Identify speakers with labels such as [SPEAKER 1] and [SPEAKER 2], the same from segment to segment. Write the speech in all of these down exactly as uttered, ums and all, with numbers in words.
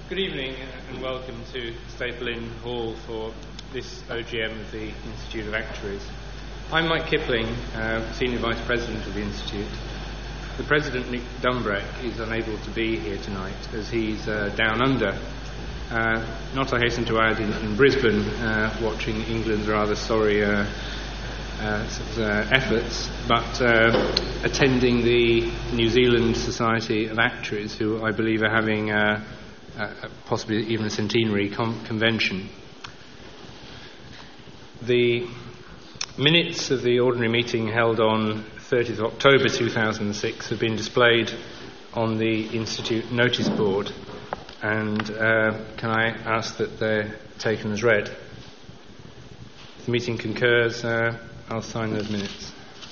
[SPEAKER 1] Good evening and welcome to Staple Inn Hall for this O G M of the Institute of Actuaries. I'm Mike Kipling, uh, Senior Vice President of the Institute. The President, Nick Dumbrek, is unable to be here tonight as he's uh, down under, uh, not, I hasten to add, in, in Brisbane, uh, watching England's rather sorry uh, uh, sort of, uh, efforts, but uh, attending the New Zealand Society of Actuaries, who I believe are having uh, uh, possibly even a centenary com- convention. The minutes of the ordinary meeting held on thirtieth of October two thousand six have been displayed on the Institute notice board, and uh, can I ask that they're taken as read? If the meeting concurs, uh, I'll sign those minutes.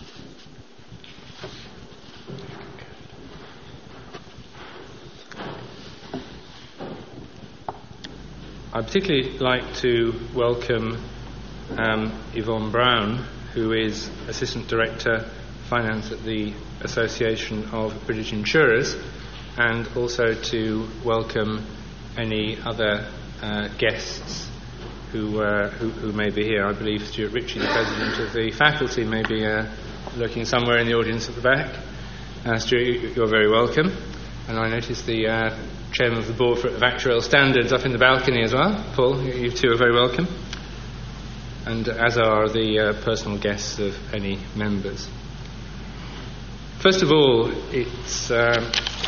[SPEAKER 1] I'd particularly like to welcome um, Yvonne Brown, who is Assistant Director Finance at the Association of British Insurers, and also to welcome any other uh, guests who, uh, who who may be here. I believe Stuart Ritchie, the President of the faculty, may be uh, lurking somewhere in the audience at the back. Uh, Stuart, you're very welcome. And I notice the uh, Chairman of the Board for, of Actuarial Standards up in the balcony as well. Paul, you two are very welcome. And as are the uh, personal guests of any members. First of all, it's uh,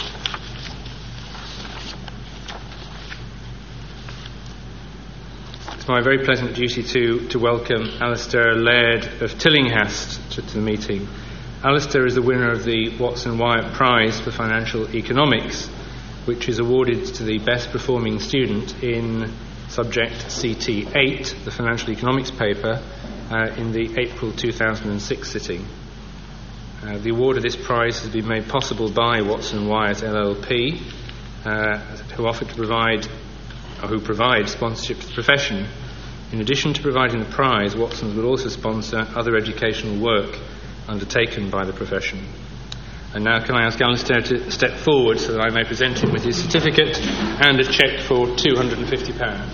[SPEAKER 1] it's my very pleasant duty to, to welcome Alistair Laird of Tillinghast to, to the meeting. Alistair is the winner of the Watson Wyatt Prize for Financial Economics, which is awarded to the best performing student in subject C T eight, the Financial Economics paper, uh, in the April two thousand six sitting. Uh, the award of this prize has been made possible by Watson Wyatt L L P, uh, who offered to provide, or who provide sponsorship to the profession. In addition to providing the prize, Watson's would also sponsor other educational work undertaken by the profession. And now can I ask Alistair to step forward so that I may present him with his certificate and a cheque for two hundred fifty pounds.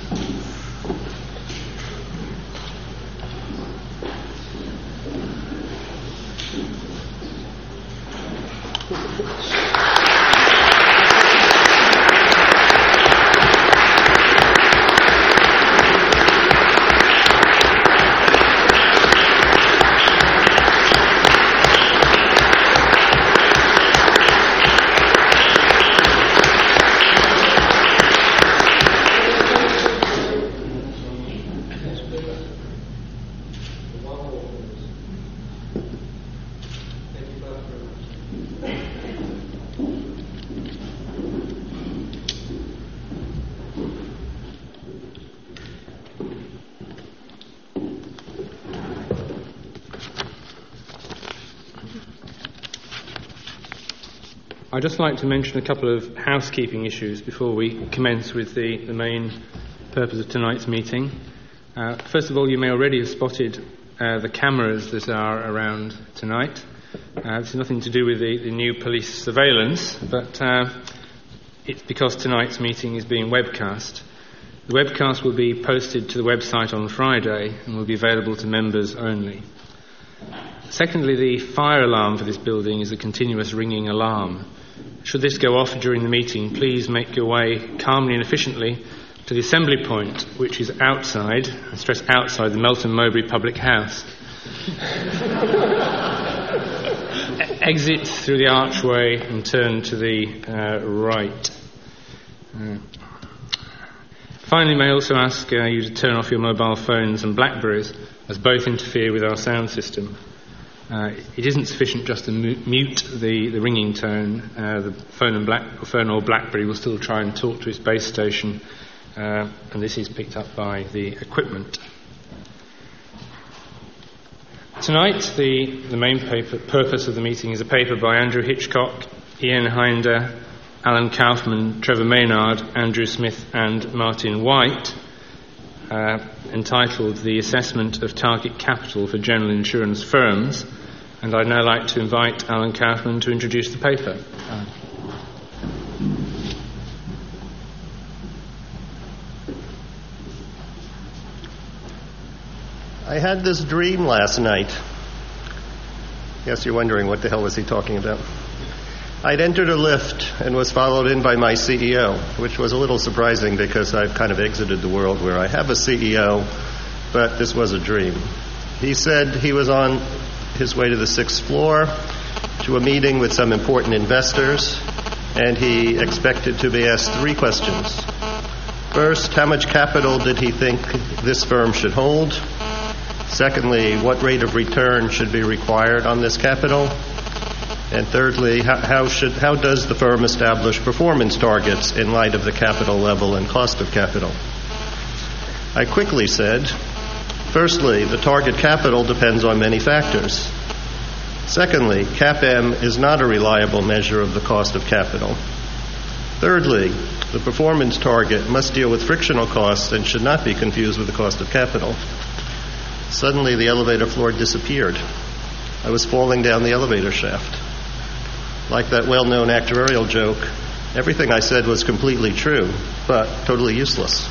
[SPEAKER 1] I'd just like to mention a couple of housekeeping issues before we commence with the, the main purpose of tonight's meeting. Uh, first of all, you may already have spotted uh, the cameras that are around tonight. Uh, this has nothing to do with the, the new police surveillance, but uh, it's because tonight's meeting is being webcast. The webcast will be posted to the website on Friday and will be available to members only. Secondly, the fire alarm for this building is a continuous ringing alarm. Should this go off during the meeting, please make your way calmly and efficiently to the assembly point, which is outside, I stress outside, the Melton Mowbray Public House. Exit through the archway and turn to the uh, right. Uh, finally, may I also ask uh, you to turn off your mobile phones and Blackberries, as both interfere with our sound system. Uh, it isn't sufficient just to mute the, the ringing tone. Uh, the phone, and Black, or phone or Blackberry will still try and talk to its base station, uh, and this is picked up by the equipment. Tonight, the, the main paper, purpose of the meeting is a paper by Andrew Hitchcock, Ian Hinder, Alan Kaufman, Trevor Maynard, Andrew Smith and Martin White, uh, entitled The Assessment of Target Capital for General Insurance Firms. And I'd now like to invite Alan Kaufman to introduce the paper. Alan.
[SPEAKER 2] I had this dream last night. Yes, you're wondering what the hell was he talking about. I'd entered a lift and was followed in by my C E O, which was a little surprising because I've kind of exited the world where I have a C E O, but this was a dream. He said he was on his way to the sixth floor to a meeting with some important investors, and he expected to be asked three questions. First, how much capital did he think this firm should hold? Secondly, what rate of return should be required on this capital? And thirdly, how, how should how does the firm establish performance targets in light of the capital level and cost of capital? I quickly said, firstly, the target capital depends on many factors. Secondly, C A P M is not a reliable measure of the cost of capital. Thirdly, the performance target must deal with frictional costs and should not be confused with the cost of capital. Suddenly, the elevator floor disappeared. I was falling down the elevator shaft. Like that well-known actuarial joke, everything I said was completely true, but totally useless.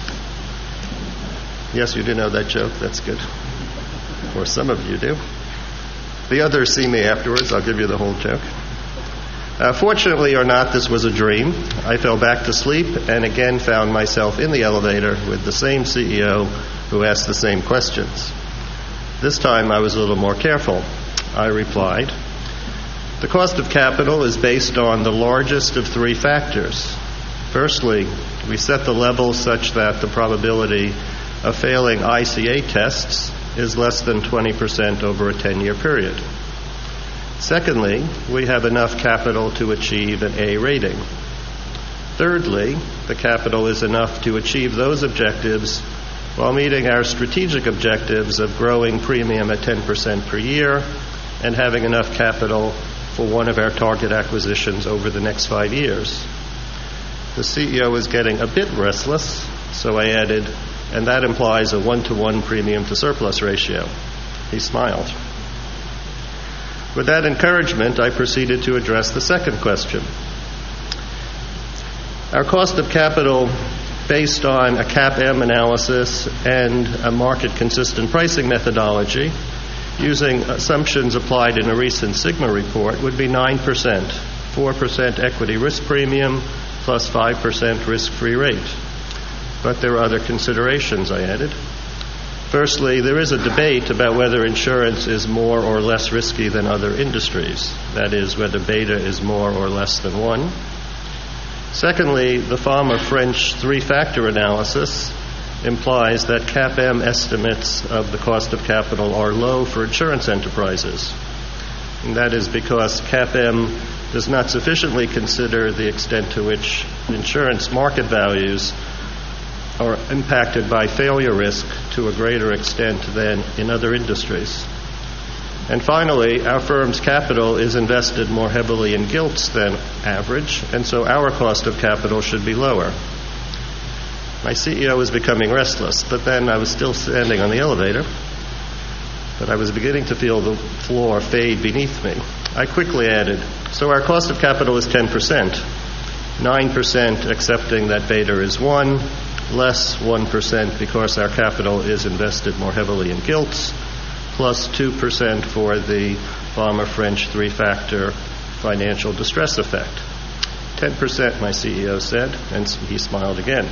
[SPEAKER 2] Yes, you do know that joke. That's good. Or some of you do. The others see me afterwards. I'll give you the whole joke. Uh, fortunately or not, this was a dream. I fell back to sleep and again found myself in the elevator with the same C E O who asked the same questions. This time I was a little more careful. I replied, the cost of capital is based on the largest of three factors. Firstly, we set the level such that the probability of failing I C A tests is less than twenty percent over a ten-year period. Secondly, we have enough capital to achieve an A rating. Thirdly, the capital is enough to achieve those objectives while meeting our strategic objectives of growing premium at ten percent per year and having enough capital for one of our target acquisitions over the next five years. The C E O was getting a bit restless, so I added, and that implies a one-to-one premium to surplus ratio. He smiled. With that encouragement, I proceeded to address the second question. Our cost of capital, based on a C A P M analysis and a market-consistent pricing methodology, using assumptions applied in a recent Sigma report, would be nine percent, four percent equity risk premium, plus five percent risk-free rate. But there are other considerations, I added. Firstly, there is a debate about whether insurance is more or less risky than other industries. That is, whether beta is more or less than one. Secondly, the Farmer-French three-factor analysis implies that C A P M estimates of the cost of capital are low for insurance enterprises. And that is because C A P M does not sufficiently consider the extent to which insurance market values are impacted by failure risk to a greater extent than in other industries. And finally, our firm's capital is invested more heavily in gilts than average, and so our cost of capital should be lower. My C E O was becoming restless, but then I was still standing on the elevator, but I was beginning to feel the floor fade beneath me. I quickly added, so our cost of capital is ten percent, nine percent accepting that beta is one, less one percent because our capital is invested more heavily in gilts, plus two percent for the Farmer-French three-factor financial distress effect. ten percent, my C E O said, and he smiled again.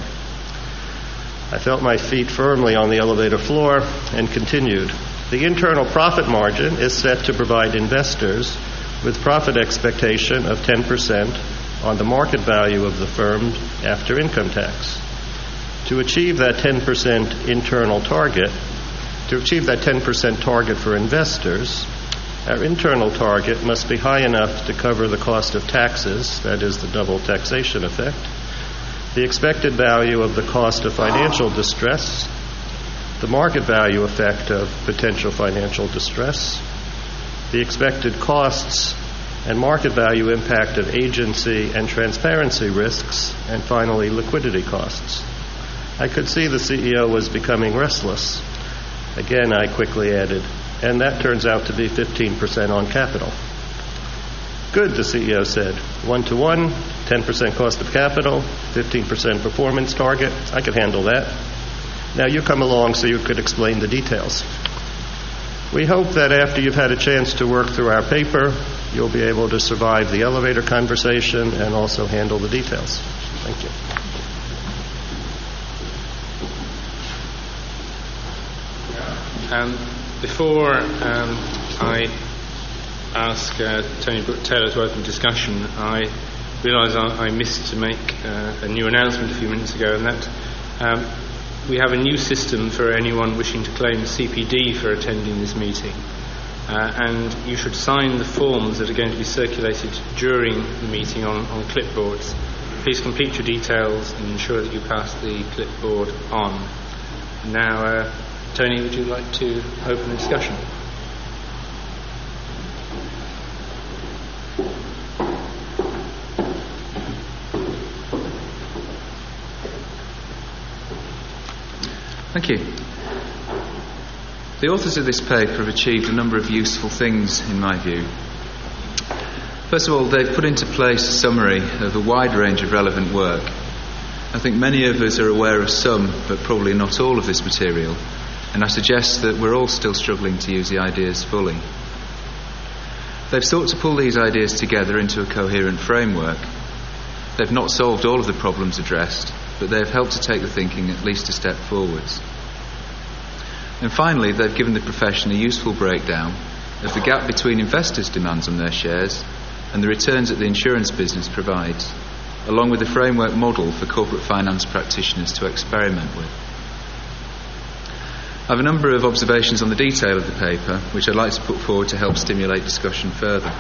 [SPEAKER 2] I felt my feet firmly on the elevator floor and continued. The internal profit margin is set to provide investors with profit expectation of ten percent on the market value of the firm after income tax. To achieve that ten percent internal target, to achieve that ten percent target for investors, our internal target must be high enough to cover the cost of taxes, that is the double taxation effect, the expected value of the cost of financial distress, the market value effect of potential financial distress, the expected costs and market value impact of agency and transparency risks, and finally liquidity costs. I could see the C E O was becoming restless. Again, I quickly added, and that turns out to be fifteen percent on capital. Good, the C E O said. One to one, ten percent cost of capital, fifteen percent performance target. I could handle that. Now you come along so you could explain the details. We hope that after you've had a chance to work through our paper, you'll be able to survive the elevator conversation and also handle the details. Thank you.
[SPEAKER 1] Um, before um, I ask uh, Tony Brooke Taylor to open discussion, I realise I, I missed to make uh, a new announcement a few minutes ago, and that um, we have a new system for anyone wishing to claim C P D for attending this meeting. Uh, and you should sign the forms that are going to be circulated during the meeting on, on clipboards. Please complete your details and ensure that you pass the clipboard on. Now, uh, Tony, would you like to open the discussion?
[SPEAKER 3] Thank you. The authors of this paper have achieved a number of useful things, in my view. First of all, they've put into place a summary of a wide range of relevant work. I think many of us are aware of some, but probably not all of this material, and I suggest that we're all still struggling to use the ideas fully. They've sought to pull these ideas together into a coherent framework. They've not solved all of the problems addressed, but they have helped to take the thinking at least a step forwards. And finally, they've given the profession a useful breakdown of the gap between investors' demands on their shares and the returns that the insurance business provides, along with a framework model for corporate finance practitioners to experiment with. I have a number of observations on the detail of the paper, which I'd like to put forward to help stimulate discussion further.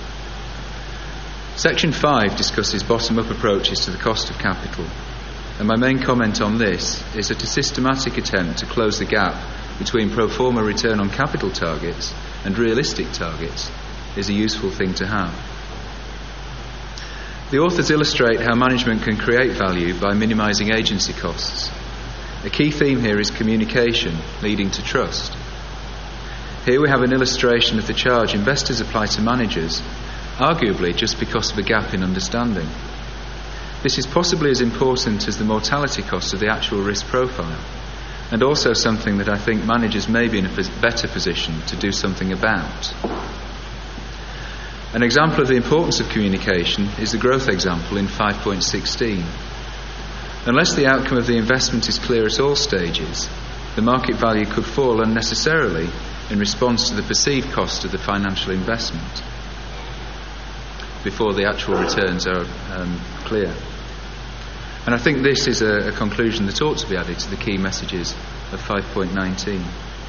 [SPEAKER 3] Section five discusses bottom-up approaches to the cost of capital, and my main comment on this is that a systematic attempt to close the gap between pro forma return on capital targets and realistic targets is a useful thing to have. The authors illustrate how management can create value by minimising agency costs. A key theme here is communication, leading to trust. Here we have an illustration of the charge investors apply to managers, arguably just because of a gap in understanding. This is possibly as important as the mortality cost of the actual risk profile, and also something that I think managers may be in a better position to do something about. An example of the importance of communication is the growth example in five point sixteen. Unless the outcome of the investment is clear at all stages, the market value could fall unnecessarily in response to the perceived cost of the financial investment before the actual returns are um, clear. And I think this is a, a conclusion that ought to be added to the key messages of five point nineteen.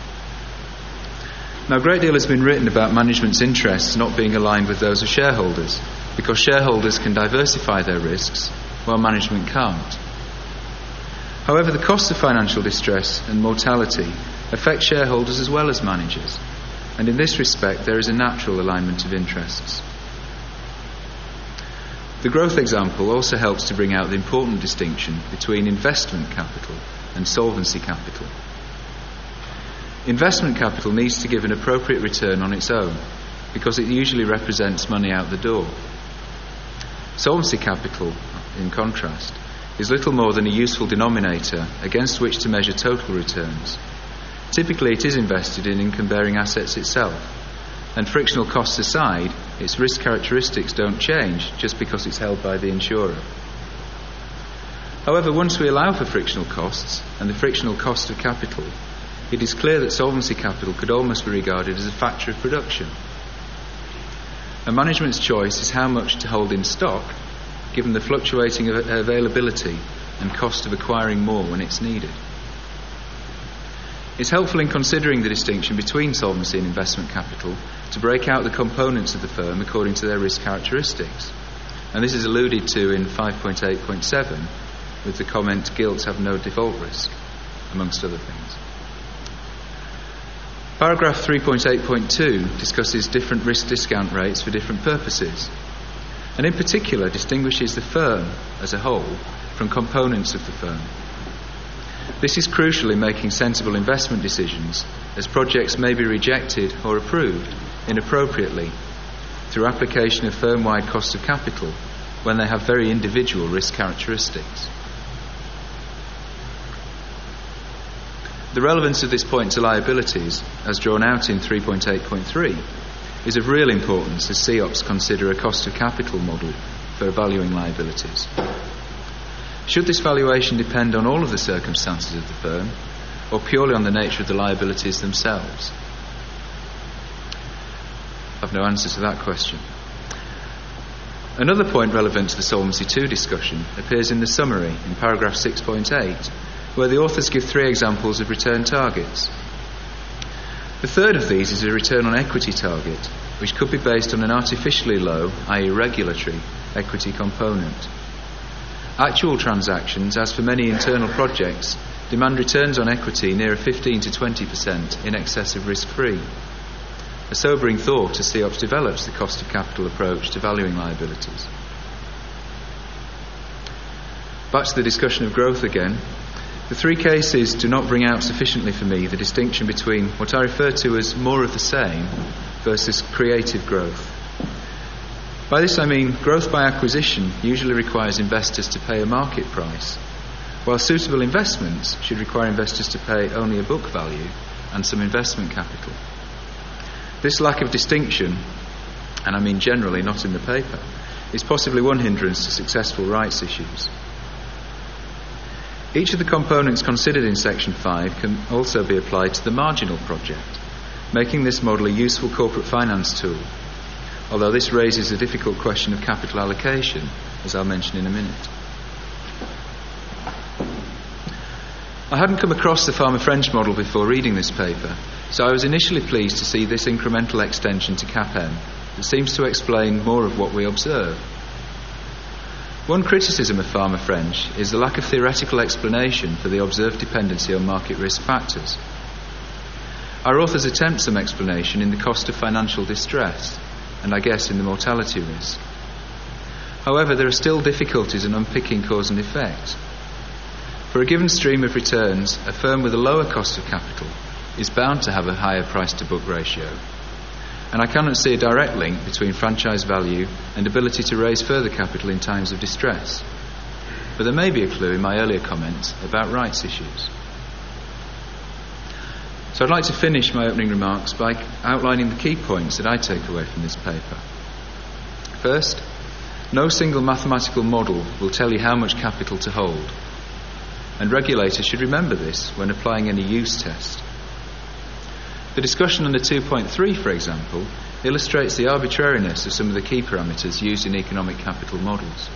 [SPEAKER 3] Now, a great deal has been written about management's interests not being aligned with those of shareholders, because shareholders can diversify their risks while management can't. However, the costs of financial distress and mortality affect shareholders as well as managers, and in this respect there is a natural alignment of interests. The growth example also helps to bring out the important distinction between investment capital and solvency capital. Investment capital needs to give an appropriate return on its own, because it usually represents money out the door. Solvency capital, in contrast, is little more than a useful denominator against which to measure total returns. Typically it is invested in income-bearing assets itself, and frictional costs aside, its risk characteristics don't change just because it's held by the insurer. However, once we allow for frictional costs and the frictional cost of capital, it is clear that solvency capital could almost be regarded as a factor of production. A management's choice is how much to hold in stock, given the fluctuating av- availability and cost of acquiring more when it's needed. It's helpful in considering the distinction between solvency and investment capital to break out the components of the firm according to their risk characteristics. And this is alluded to in five point eight point seven with the comment, gilts have no default risk, amongst other things. Paragraph three point eight point two discusses different risk discount rates for different purposes, and in particular distinguishes the firm as a whole from components of the firm. This is crucial in making sensible investment decisions, as projects may be rejected or approved inappropriately through application of firm-wide cost of capital when they have very individual risk characteristics. The relevance of this point to liabilities, as drawn out in three point eight point three, is of real importance as C O Ps consider a cost of capital model for valuing liabilities. Should this valuation depend on all of the circumstances of the firm, or purely on the nature of the liabilities themselves? I've no answer to that question. Another point relevant to the Solvency two discussion appears in the summary in paragraph six point eight, where the authors give three examples of return targets. The third of these is a return on equity target, which could be based on an artificially low, that is regulatory, equity component. Actual transactions, as for many internal projects, demand returns on equity near fifteen to twenty percent in excess of risk-free. A sobering thought as C O P S develops the cost of capital approach to valuing liabilities. Back to the discussion of growth again. The three cases do not bring out sufficiently for me the distinction between what I refer to as more of the same versus creative growth. By this I mean growth by acquisition usually requires investors to pay a market price, while suitable investments should require investors to pay only a book value and some investment capital. This lack of distinction, and I mean generally, not in the paper, is possibly one hindrance to successful rights issues. Each of the components considered in Section five can also be applied to the marginal project, making this model a useful corporate finance tool, although this raises a difficult question of capital allocation, as I'll mention in a minute. I hadn't come across the Farmer French model before reading this paper, so I was initially pleased to see this incremental extension to C A P M that seems to explain more of what we observe. One criticism of Farmer French is the lack of theoretical explanation for the observed dependency on market risk factors. Our authors attempt some explanation in the cost of financial distress, and I guess in the mortality risk. However, there are still difficulties in unpicking cause and effect. For a given stream of returns, a firm with a lower cost of capital is bound to have a higher price-to-book ratio, and I cannot see a direct link between franchise value and ability to raise further capital in times of distress. But there may be a clue in my earlier comments about rights issues. So I'd like to finish my opening remarks by outlining the key points that I take away from this paper. First, no single mathematical model will tell you how much capital to hold, and regulators should remember this when applying any use test. The discussion under two point three, for example, illustrates the arbitrariness of some of the key parameters used in economic capital models.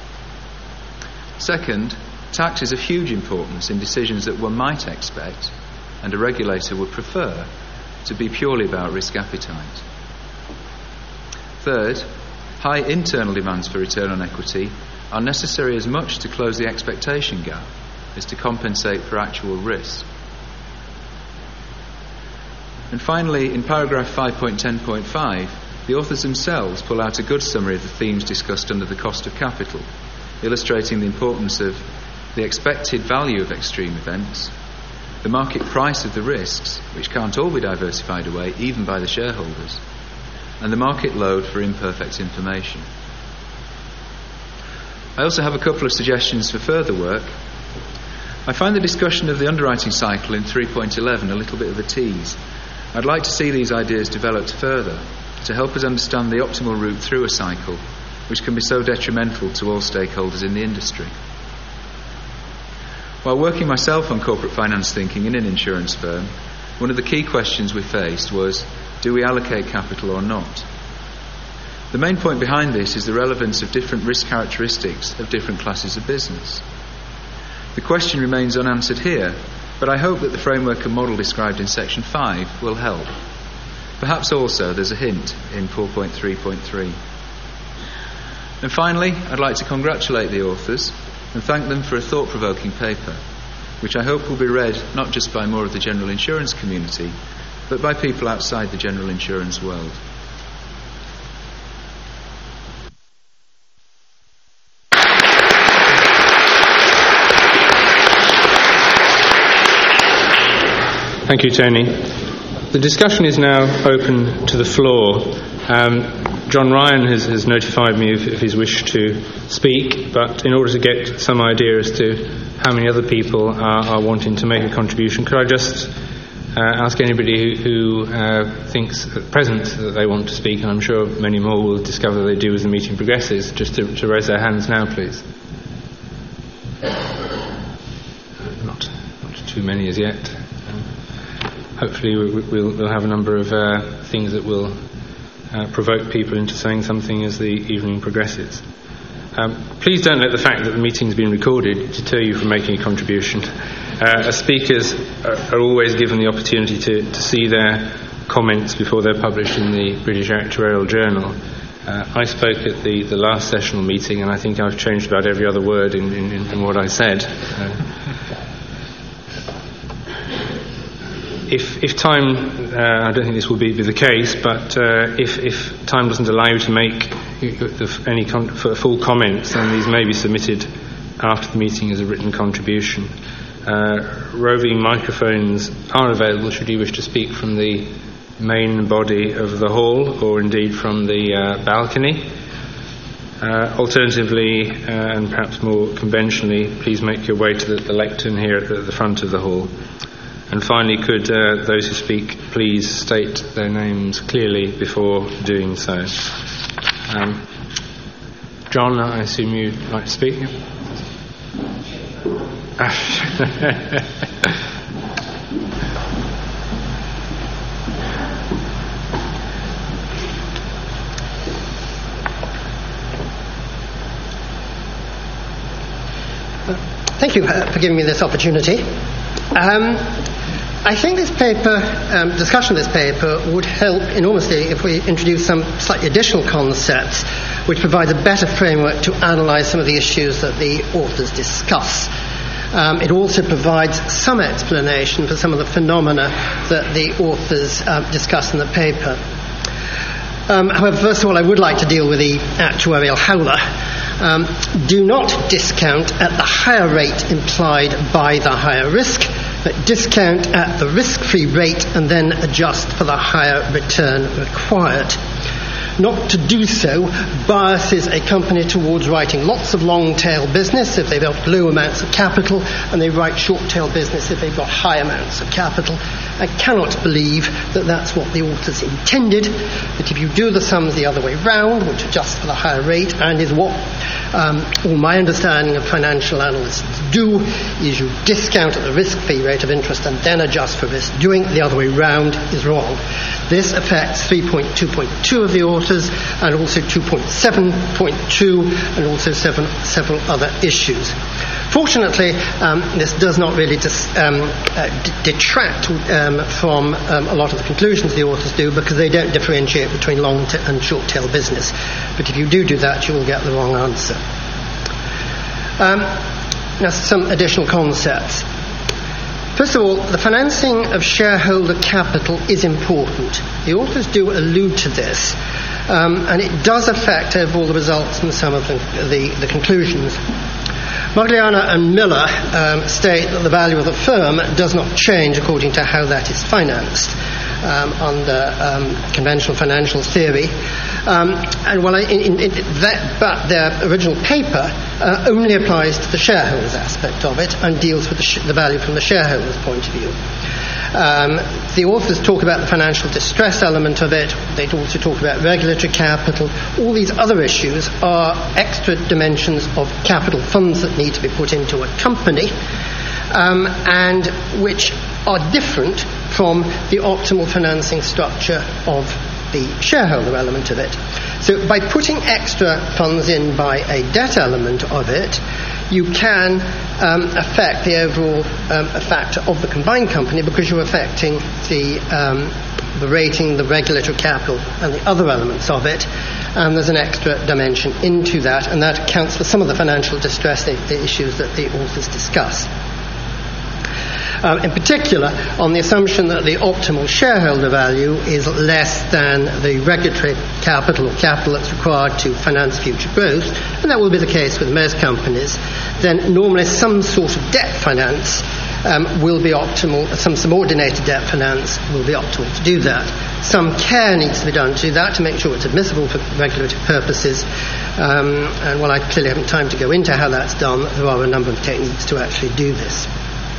[SPEAKER 3] Second, tax is of huge importance in decisions that one might expect, and a regulator would prefer, to be purely about risk appetite. Third, high internal demands for return on equity are necessary as much to close the expectation gap as to compensate for actual risk. And finally, in paragraph five point ten point five, the authors themselves pull out a good summary of the themes discussed under the cost of capital, illustrating the importance of the expected value of extreme events, the market price of the risks, which can't all be diversified away, even by the shareholders, and the market load for imperfect information. I also have a couple of suggestions for further work. I find the discussion of the underwriting cycle in three point eleven a little bit of a tease. I'd like to see these ideas developed further to help us understand the optimal route through a cycle, which can be so detrimental to all stakeholders in the industry. While working myself on corporate finance thinking in an insurance firm, one of the key questions we faced was, do we allocate capital or not? The main point behind this is the relevance of different risk characteristics of different classes of business. The question remains unanswered here, but I hope that the framework and model described in Section five will help. Perhaps also there's a hint in four point three point three. And finally, I'd like to congratulate the authors and thank them for a thought-provoking paper, which I hope will be read not just by more of the general insurance community, but by people outside the general insurance world.
[SPEAKER 1] Thank you, Tony. The discussion is now open to the floor. Um, John Ryan has, has notified me of, of his wish to speak, but in order to get some idea as to how many other people are, are wanting to make a contribution, could I just uh, ask anybody who, who uh, thinks at present that they want to speak, and I'm sure many more will discover they do as the meeting progresses, just to, to raise their hands now, please. Not, not too many as yet. Um, hopefully we, we'll, we'll have a number of uh, things that will uh, provoke people into saying something as the evening progresses. Um, please don't let the fact that the meeting's been recorded deter you from making a contribution. Uh, as speakers are, are always given the opportunity to, to see their comments before they're published in the British Actuarial Journal. Uh, I spoke at the, the last sessional meeting, and I think I've changed about every other word in, in, in what I said. Uh, if, if time, uh, I don't think this will be, be the case, but uh, if, if time doesn't allow you to make any con- full comments, then these may be submitted after the meeting as a written contribution. Uh, roving microphones are available should you wish to speak from the main body of the hall, or indeed from the uh, balcony. Uh, alternatively, uh, and perhaps more conventionally, please make your way to the, the lectern here at the, the front of the hall. And finally, could uh, those who speak please state their names clearly before doing so. Um, John, I assume you'd like to speak?
[SPEAKER 4] Thank you uh, for giving me this opportunity. Um, I think this paper, um, discussion of this paper, would help enormously if we introduce some slightly additional concepts which provide a better framework to analyse some of the issues that the authors discuss. Um, it also provides some explanation for some of the phenomena that the authors uh, discuss in the paper. Um, however, first of all, I would like to deal with the actuarial howler. Um, do not discount at the higher rate implied by the higher risk, but discount at the risk-free rate and then adjust for the higher return required. Not to do so biases a company towards writing lots of long-tail business if they've got low amounts of capital, and they write short-tail business if they've got high amounts of capital. I cannot believe that that's what the authors intended, that if you do the sums the other way round, which adjusts for the higher rate, and is what um, all my understanding of financial analysts do, is you discount at the risk-free rate of interest and then adjust for risk. Doing it the other way round is wrong. This affects three point two point two of the authors, and also two point seven point two, and also seven, several other issues. Fortunately, um, this does not really dis, um, uh, d- detract um, from um, a lot of the conclusions the authors do, because they don't differentiate between long t- and short-tail business. But if you do do that, you will get the wrong answer. Um, now, some additional concepts. First of all, the financing of shareholder capital is important. The authors do allude to this, um, and it does affect overall the results and some of the, the, the conclusions. Magliana and Miller um, state that the value of the firm does not change according to how that is financed um, under um, conventional financial theory. Um, and well, in, in, in that, but their original paper uh, only applies to the shareholders aspect of it and deals with the, sh- the value from the shareholders' point of view. Um, the authors talk about the financial distress element of it. They also talk about regulatory capital. All these other issues are extra dimensions of capital funds that need to be put into a company, um, and which are different from the optimal financing structure of the shareholder element of it. So by putting extra funds in by a debt element of it, you can um, affect the overall um, factor of the combined company, because you're affecting the, um, the rating, the regulatory capital, and the other elements of it. And there's an extra dimension into that, and that accounts for some of the financial distress, the, the issues that the authors discuss. Um, in particular, on the assumption that the optimal shareholder value is less than the regulatory capital or capital that's required to finance future growth, and that will be the case with most companies, then normally some sort of debt finance um, will be optimal, some subordinated debt finance will be optimal to do that. Some care needs to be done to that to make sure it's admissible for regulatory purposes. Um, and while I clearly haven't time to go into how that's done, there are a number of techniques to actually do this.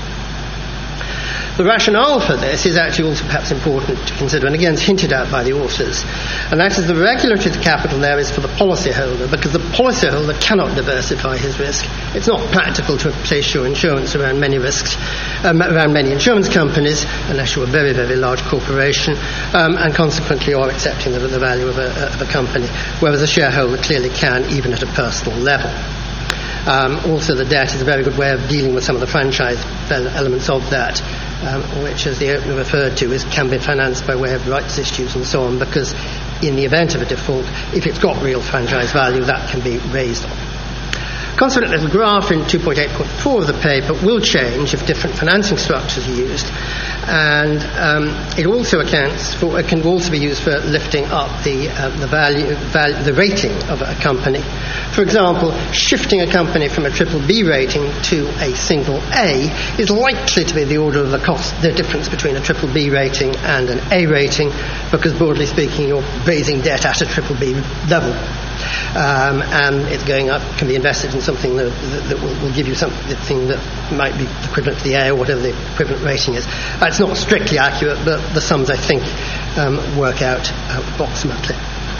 [SPEAKER 4] The rationale for this is actually also perhaps important to consider, and again it's hinted at by the authors, and that is the regulatory capital there is for the policyholder, because the policyholder cannot diversify his risk. It's not practical to place your insurance around many risks, um, around many insurance companies, unless you're a very, very large corporation, um, and consequently you're accepting the, the value of a, of a company, whereas a shareholder clearly can, even at a personal level. Um, also, the debt is a very good way of dealing with some of the franchise elements of that, um, which, as the opener referred to, is can be financed by way of rights issues and so on, because in the event of a default, if it's got real franchise value, that can be raised on. Consequently, the graph in two point eight point four of the paper will change if different financing structures are used, and um, it also accounts for, it can also be used for lifting up the uh, the value, value, the rating of a company. For example, shifting a company from a triple B rating to a single A is likely to be the order of the cost, the difference between a triple B rating and an A rating, because broadly speaking, you're raising debt at a triple B level. Um, and it's going up, can be invested in something that, that, that will, will give you something that might be equivalent to the A or whatever the equivalent rating is. That's not strictly accurate, but the sums, I think, um, work out uh, approximately.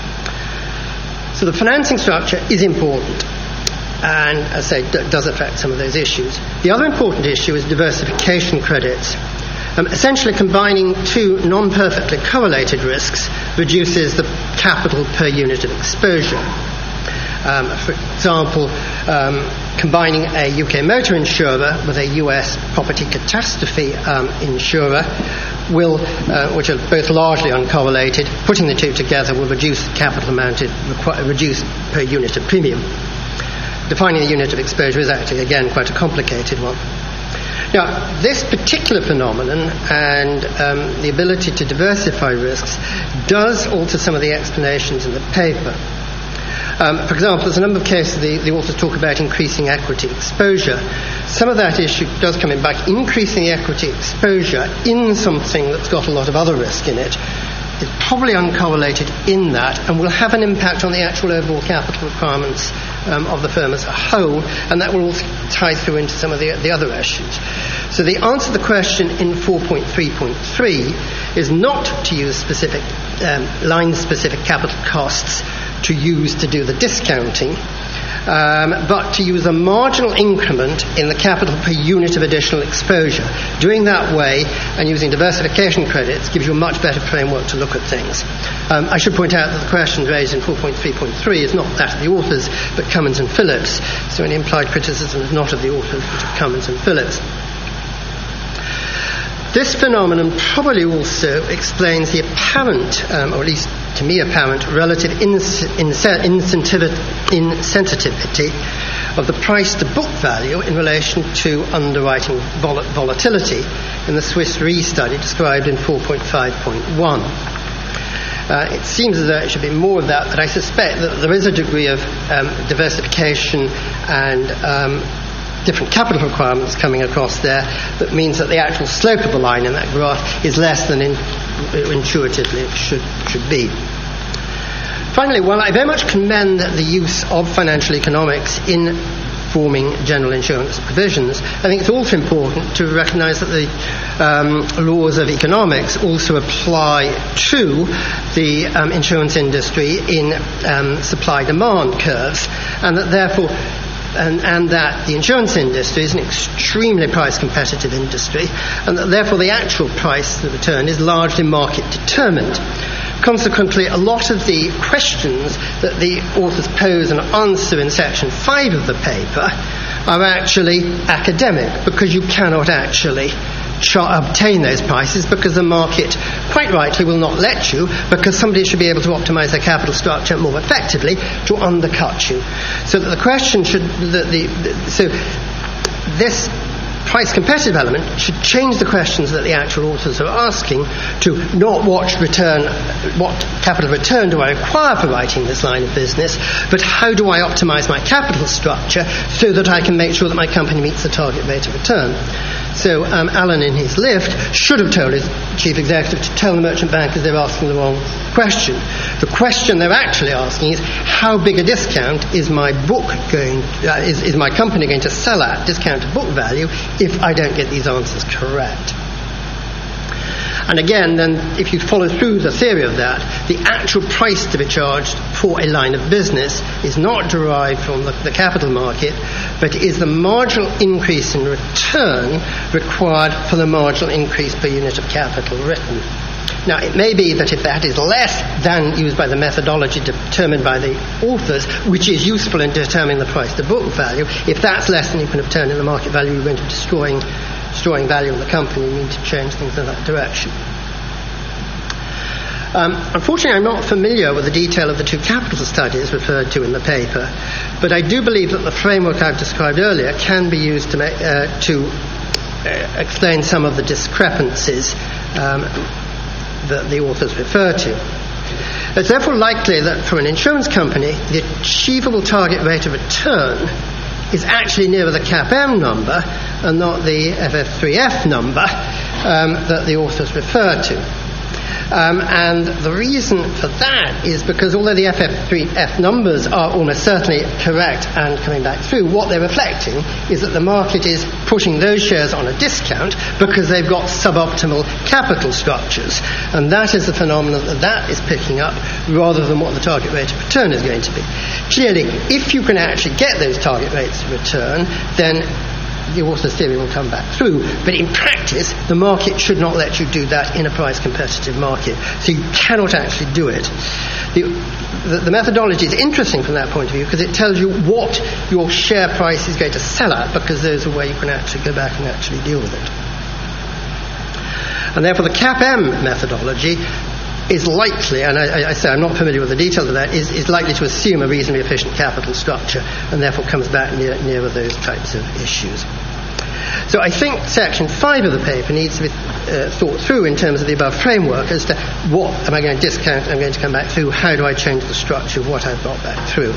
[SPEAKER 4] So the financing structure is important, and as I say, d- does affect some of those issues. The other important issue is diversification credits. Um, essentially, combining two non-perfectly correlated risks reduces the capital per unit of exposure. Um, for example, um, combining a U K motor insurer with a U S property catastrophe um, insurer will, uh, which are both largely uncorrelated, putting the two together will reduce the capital amount requ- reduced per unit of premium. Defining the unit of exposure is actually, again, quite a complicated one. Now, this particular phenomenon and um, the ability to diversify risks does alter some of the explanations in the paper. Um, for example, there's a number of cases the, the authors talk about increasing equity exposure. Some of that issue does come in by increasing the equity exposure in something that's got a lot of other risk in it. It's probably uncorrelated in that and will have an impact on the actual overall capital requirements um, of the firm as a whole, and that will also tie through into some of the, the other issues. So the answer to the question in four point three point three is not to use specific um, line-specific capital costs to use to do the discounting, um, but to use a marginal increment in the capital per unit of additional exposure. Doing that way and using diversification credits gives you a much better framework to look at things. Um, I should point out that the question raised in four point three point three is not that of the authors, but Cummins and Phillips. So any implied criticism is not of the authors, but of Cummins and Phillips. This phenomenon probably also explains the apparent, um, or at least to me apparent, relative ins- insensitivity of the price-to-book value in relation to underwriting vol- volatility in the Swiss Re study described in four point five point one. Uh, it seems as though it should be more of that, but I suspect that there is a degree of um, diversification and um, different capital requirements coming across there that means that the actual slope of the line in that graph is less than in, intuitively it should, should be. Finally, while I very much commend the use of financial economics in forming general insurance provisions, I think it's also important to recognise that the um, laws of economics also apply to the um, insurance industry in um, supply-demand curves, and that therefore And, and that the insurance industry is an extremely price-competitive industry, and that therefore the actual price, the return, is largely market-determined. Consequently, a lot of the questions that the authors pose and answer in section five of the paper are actually academic, because you cannot actually Char- obtain those prices because the market quite rightly will not let you, because somebody should be able to optimize their capital structure more effectively to undercut you. So that the question should, the, the, the, so this price competitive element should change the questions that the actual authors are asking to not what return, what capital return do I require for writing this line of business, but how do I optimize my capital structure so that I can make sure that my company meets the target rate of return. So um, Alan, in his lift, should have told his chief executive to tell the merchant bankers they're asking the wrong question. The question they're actually asking is, how big a discount is my book going, uh, is, is my company going to sell at, discounted book value, if I don't get these answers correct? And again, then, if you follow through the theory of that, the actual price to be charged for a line of business is not derived from the, the capital market, but is the marginal increase in return required for the marginal increase per unit of capital written. Now, it may be that if that is less than used by the methodology determined by the authors, which is useful in determining the price to book value, if that's less than you can obtain in the market value, you're going to be destroying destroying value in the company. You need to change things in that direction. Um, unfortunately, I'm not familiar with the detail of the two capital studies referred to in the paper, but I do believe that the framework I've described earlier can be used to, make, uh, to uh, explain some of the discrepancies um, that the authors refer to. It's therefore likely that for an insurance company, the achievable target rate of return is actually nearer the C A P M number and not the F F three F number um, that the authors refer to. Um, and the reason for that is because although the F F three F numbers are almost certainly correct and coming back through, what they're reflecting is that the market is pushing those shares on a discount because they've got suboptimal capital structures. And that is the phenomenon that that is picking up rather than what the target rate of return is going to be. Clearly, if you can actually get those target rates of return, then the author's theory will come back through. But in practice, the market should not let you do that in a price competitive market. So you cannot actually do it. The, the, the methodology is interesting from that point of view because it tells you what your share price is going to sell at, because there's a way you can actually go back and actually deal with it. And therefore the C A P M methodology is likely, and I, I say I'm not familiar with the details of that, is, is likely to assume a reasonably efficient capital structure and therefore comes back near, nearer those types of issues. So I think section five of the paper needs to be uh, thought through in terms of the above framework as to what am I going to discount, I'm going to come back through, how do I change the structure of what I've got back through.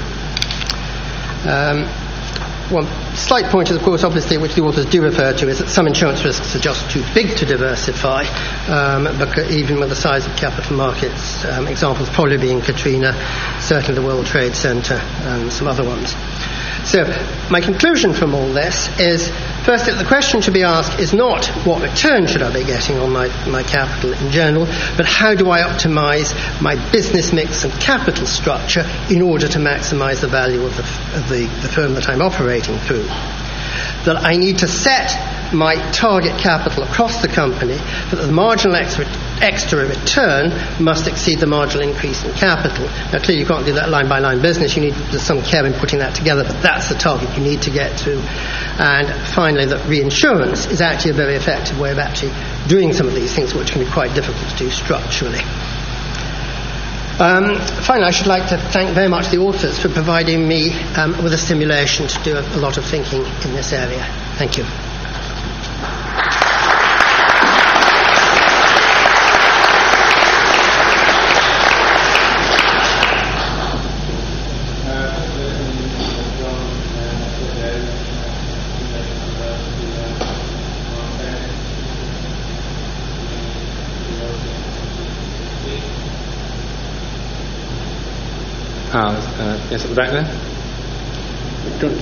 [SPEAKER 4] Um, One slight point is, of course, obviously, which the authors do refer to, is that some insurance risks are just too big to diversify, um, because even with the size of capital markets, um, examples probably being Katrina, certainly the World Trade Center, and some other ones. So my conclusion from all this is, first, that the question to be asked is not what return should I be getting on my, my capital in general, but how do I optimize my business mix and capital structure in order to maximize the value of the, of the, the firm that I'm operating through. That I need to set my target capital across the company, but the marginal extra, extra return must exceed the marginal increase in capital. Now, clearly you can't do that line-by-line business. You need there's some care in putting that together, but that's the target you need to get to. And finally, that reinsurance is actually a very effective way of actually doing some of these things, which can be quite difficult to do structurally. Um, finally, I should like to thank very much the authors for providing me um, with a stimulation to do a, a lot of thinking in this area. Thank you.
[SPEAKER 1] Ah, uh, yes, at the back there. Don't.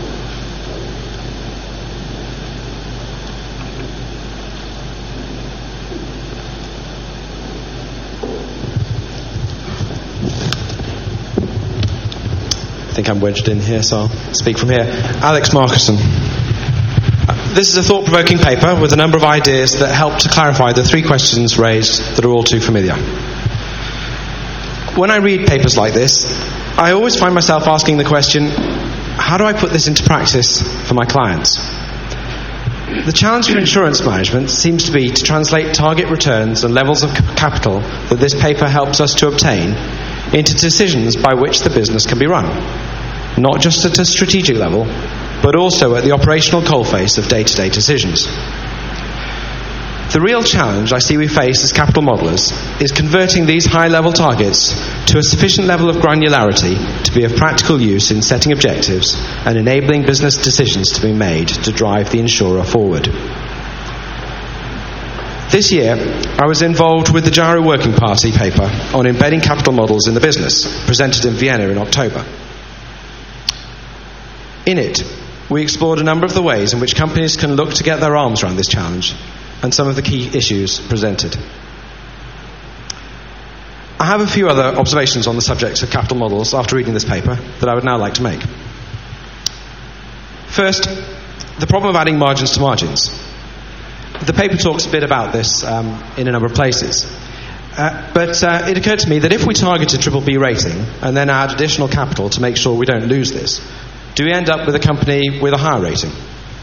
[SPEAKER 5] I think I'm wedged in here, so I'll speak from here. Alex Markison. This is a thought-provoking paper with a number of ideas that help to clarify the three questions raised that are all too familiar. When I read papers like this, I always find myself asking the question, how do I put this into practice for my clients? The challenge for insurance management seems to be to translate target returns and levels of capital that this paper helps us to obtain into decisions by which the business can be run, not just at a strategic level, but also at the operational coalface of day-to-day decisions. The real challenge I see we face as capital modelers is converting these high-level targets to a sufficient level of granularity to be of practical use in setting objectives and enabling business decisions to be made to drive the insurer forward. This year, I was involved with the Gyro Working Party paper on embedding capital models in the business, presented in Vienna in October. In it, we explored a number of the ways in which companies can look to get their arms around this challenge and some of the key issues presented. I have a few other observations on the subject of capital models after reading this paper that I would now like to make. First, the problem of adding margins to margins. The paper talks a bit about this um, in a number of places. Uh, but uh, it occurred to me that if we target a triple B rating and then add additional capital to make sure we don't lose this, do we end up with a company with a higher rating?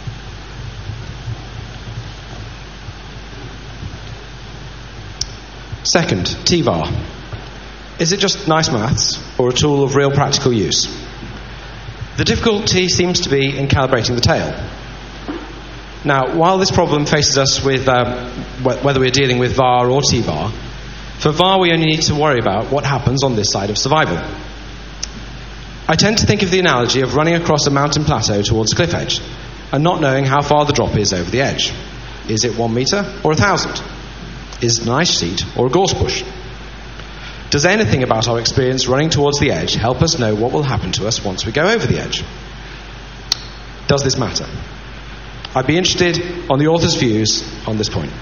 [SPEAKER 5] Second, T V A R. Is it just nice maths or a tool of real practical use? The difficulty seems to be in calibrating the tail. Now, while this problem faces us with um, wh- whether we're dealing with V A R or T V A R, for V A R we only need to worry about what happens on this side of survival. I tend to think of the analogy of running across a mountain plateau towards a cliff edge and not knowing how far the drop is over the edge. Is it one metre or a thousand? Is it an ice sheet or a gorse bush? Does anything about our experience running towards the edge help us know what will happen to us once we go over the edge? Does this matter? I'd be interested on the author's views on this point.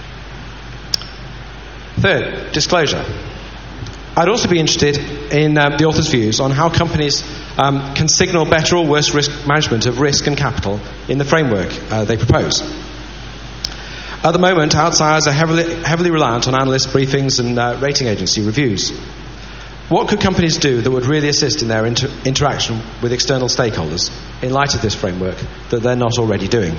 [SPEAKER 5] Third, disclosure. I'd also be interested in um, the author's views on how companies um, can signal better or worse risk management of risk and capital in the framework uh, they propose. At the moment, outsiders are heavily, heavily reliant on analyst briefings and uh, rating agency reviews. What could companies do that would really assist in their inter- interaction with external stakeholders in light of this framework that they're not already doing?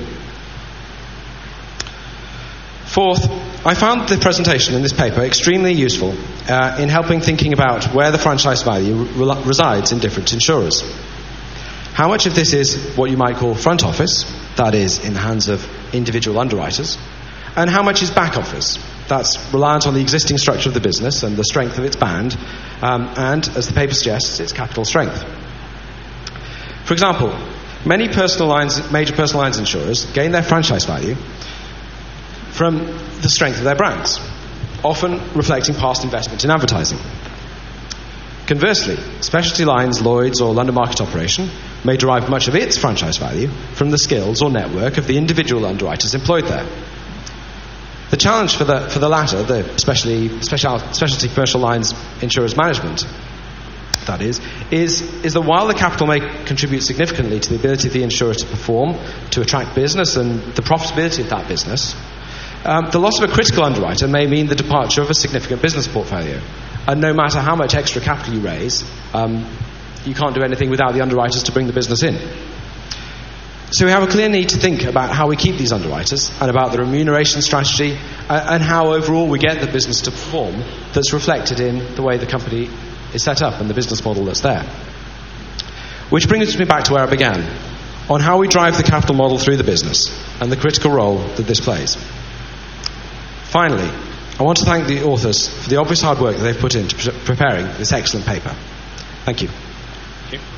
[SPEAKER 5] Fourth, I found the presentation in this paper extremely useful uh, in helping thinking about where the franchise value re- resides in different insurers. How much of this is what you might call front office, that is, in the hands of individual underwriters, and how much is back office, that's reliant on the existing structure of the business and the strength of its band, um, and, as the paper suggests, its capital strength. For example, many personal lines, major personal lines insurers gain their franchise value from the strength of their brands, often reflecting past investment in advertising. Conversely, specialty lines, Lloyd's or London Market Operation may derive much of its franchise value from the skills or network of the individual underwriters employed there. The challenge for the, for the latter, the specialty, special, specialty commercial lines insurers management, that is, is, is that while the capital may contribute significantly to the ability of the insurer to perform, to attract business and the profitability of that business, um, the loss of a critical underwriter may mean the departure of a significant business portfolio. And no matter how much extra capital you raise, um, you can't do anything without the underwriters to bring the business in. So we have a clear need to think about how we keep these underwriters and about the remuneration strategy uh, and how overall we get the business to perform that's reflected in the way the company is set up and the business model that's there. Which brings me back to where I began, on how we drive the capital model through the business and the critical role that this plays. Finally, I want to thank the authors for the obvious hard work that they've put into pre- preparing this excellent paper. Thank you.
[SPEAKER 1] Thank you.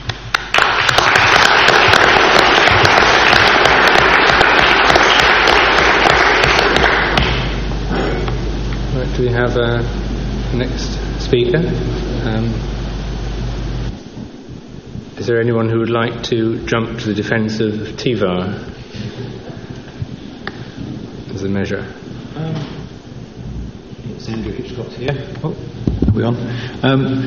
[SPEAKER 1] Right, do we have a next speaker? Um, is there anyone who would like to jump to the defence of T V A R as a measure?
[SPEAKER 6] Um. Andrew Hitchcock here. Oh, are we on? Um,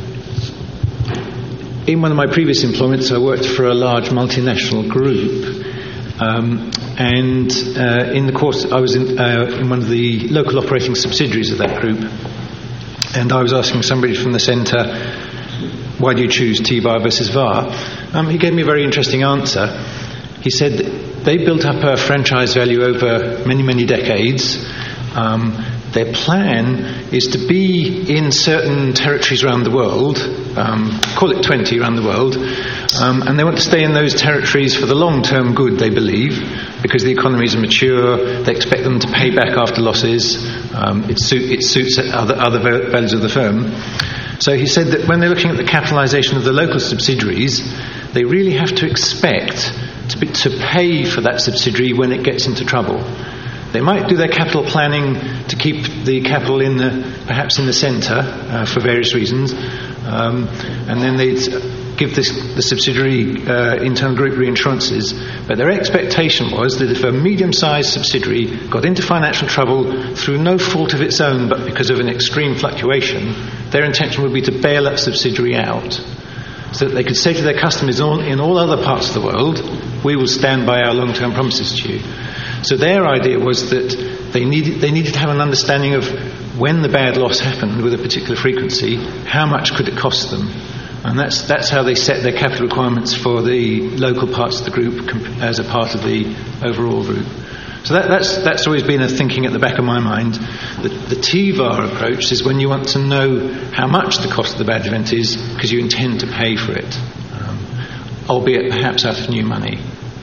[SPEAKER 6] in one of my previous employments, I worked for a large multinational group, um, and uh, in the course, I was in, uh, in one of the local operating subsidiaries of that group, and I was asking somebody from the centre, "Why do you choose T V A R versus V A R?" Um, he gave me a very interesting answer. He said that they built up a franchise value over many, many decades. Um, Their plan is to be in certain territories around the world, um, call it twenty around the world, Um, and they want to stay in those territories for the long-term good, they believe, because the economies are mature, they expect them to pay back after losses, um, it, suit, it suits other, other values of the firm. So he said that when they're looking at the capitalisation of the local subsidiaries, they really have to expect to, be, to pay for that subsidiary when it gets into trouble. They might do their capital planning to keep the capital in the, perhaps in the centre uh, for various reasons, um, and then they'd give this, the subsidiary uh, internal group reinsurances. But their expectation was that if a medium-sized subsidiary got into financial trouble through no fault of its own but because of an extreme fluctuation, their intention would be to bail that subsidiary out, so that they could say to their customers in all, in all other parts of the world, we will stand by our long-term promises to you. So their idea was that they needed, they needed to have an understanding of when the bad loss happened with a particular frequency, how much could it cost them. And that's, that's how they set their capital requirements for the local parts of the group as a part of the overall group. So that, that's, that's always been a thinking at the back of my mind. The, the T V A R approach is when you want to know how much the cost of the bad event is because you intend to pay for it, um, albeit perhaps out of new money.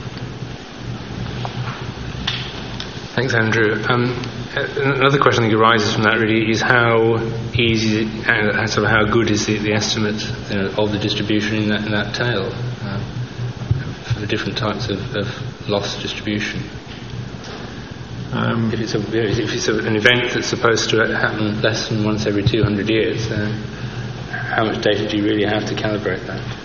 [SPEAKER 1] Thanks, Andrew. Um, another question that arises from that really is how easy and sort of how good is the, the estimate you know, of the distribution in that, in that tail uh, for the different types of, of loss distribution? Um, if it's, a, if it's a, an event that's supposed to happen less than once every two hundred years, then how much data do you really have to calibrate that?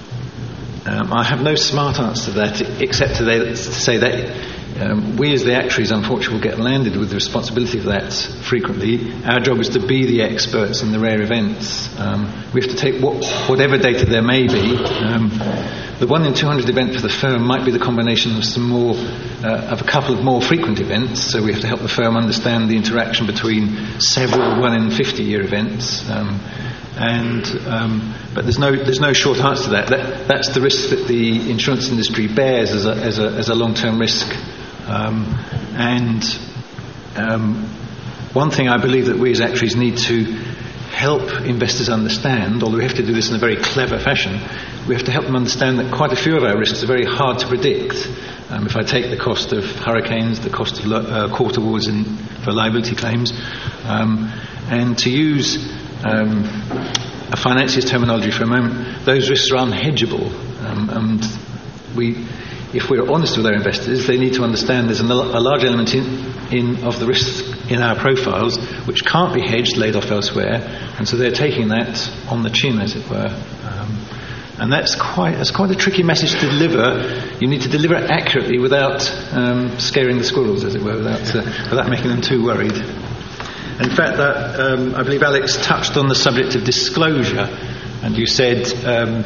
[SPEAKER 6] Um, I have no smart answer to that, except to, they, to say that um, we as the actuaries, unfortunately, will get landed with the responsibility of that frequently. Our job is to be the experts in the rare events. Um, we have to take what, whatever data there may be. Um, the one in two hundred event for the firm might be the combination of some more, uh, of a couple of more frequent events. So we have to help the firm understand the interaction between several one in fifty year events. Um, And um, but there's no there's no short answer to that. that. That's the risk that the insurance industry bears as a as a, as a long-term risk. Um, and um, one thing I believe that we as actuaries need to help investors understand, although we have to do this in a very clever fashion, we have to help them understand that quite a few of our risks are very hard to predict. Um, if I take the cost of hurricanes, the cost of lo- uh, court awards in, for liability claims, um, and to use Um, a financier's terminology for a moment, those risks are unhedgeable, um, and we, if we're honest with our investors, they need to understand there's a, a large element in, in of the risks in our profiles which can't be hedged, laid off elsewhere, and so they're taking that on the chin, as it were. Um, and that's quite that's quite a tricky message to deliver. You need to deliver it accurately without um, scaring the squirrels, as it were, without uh, without making them too worried. In fact, that, um, I believe Alex touched on the subject of disclosure, and you said, um,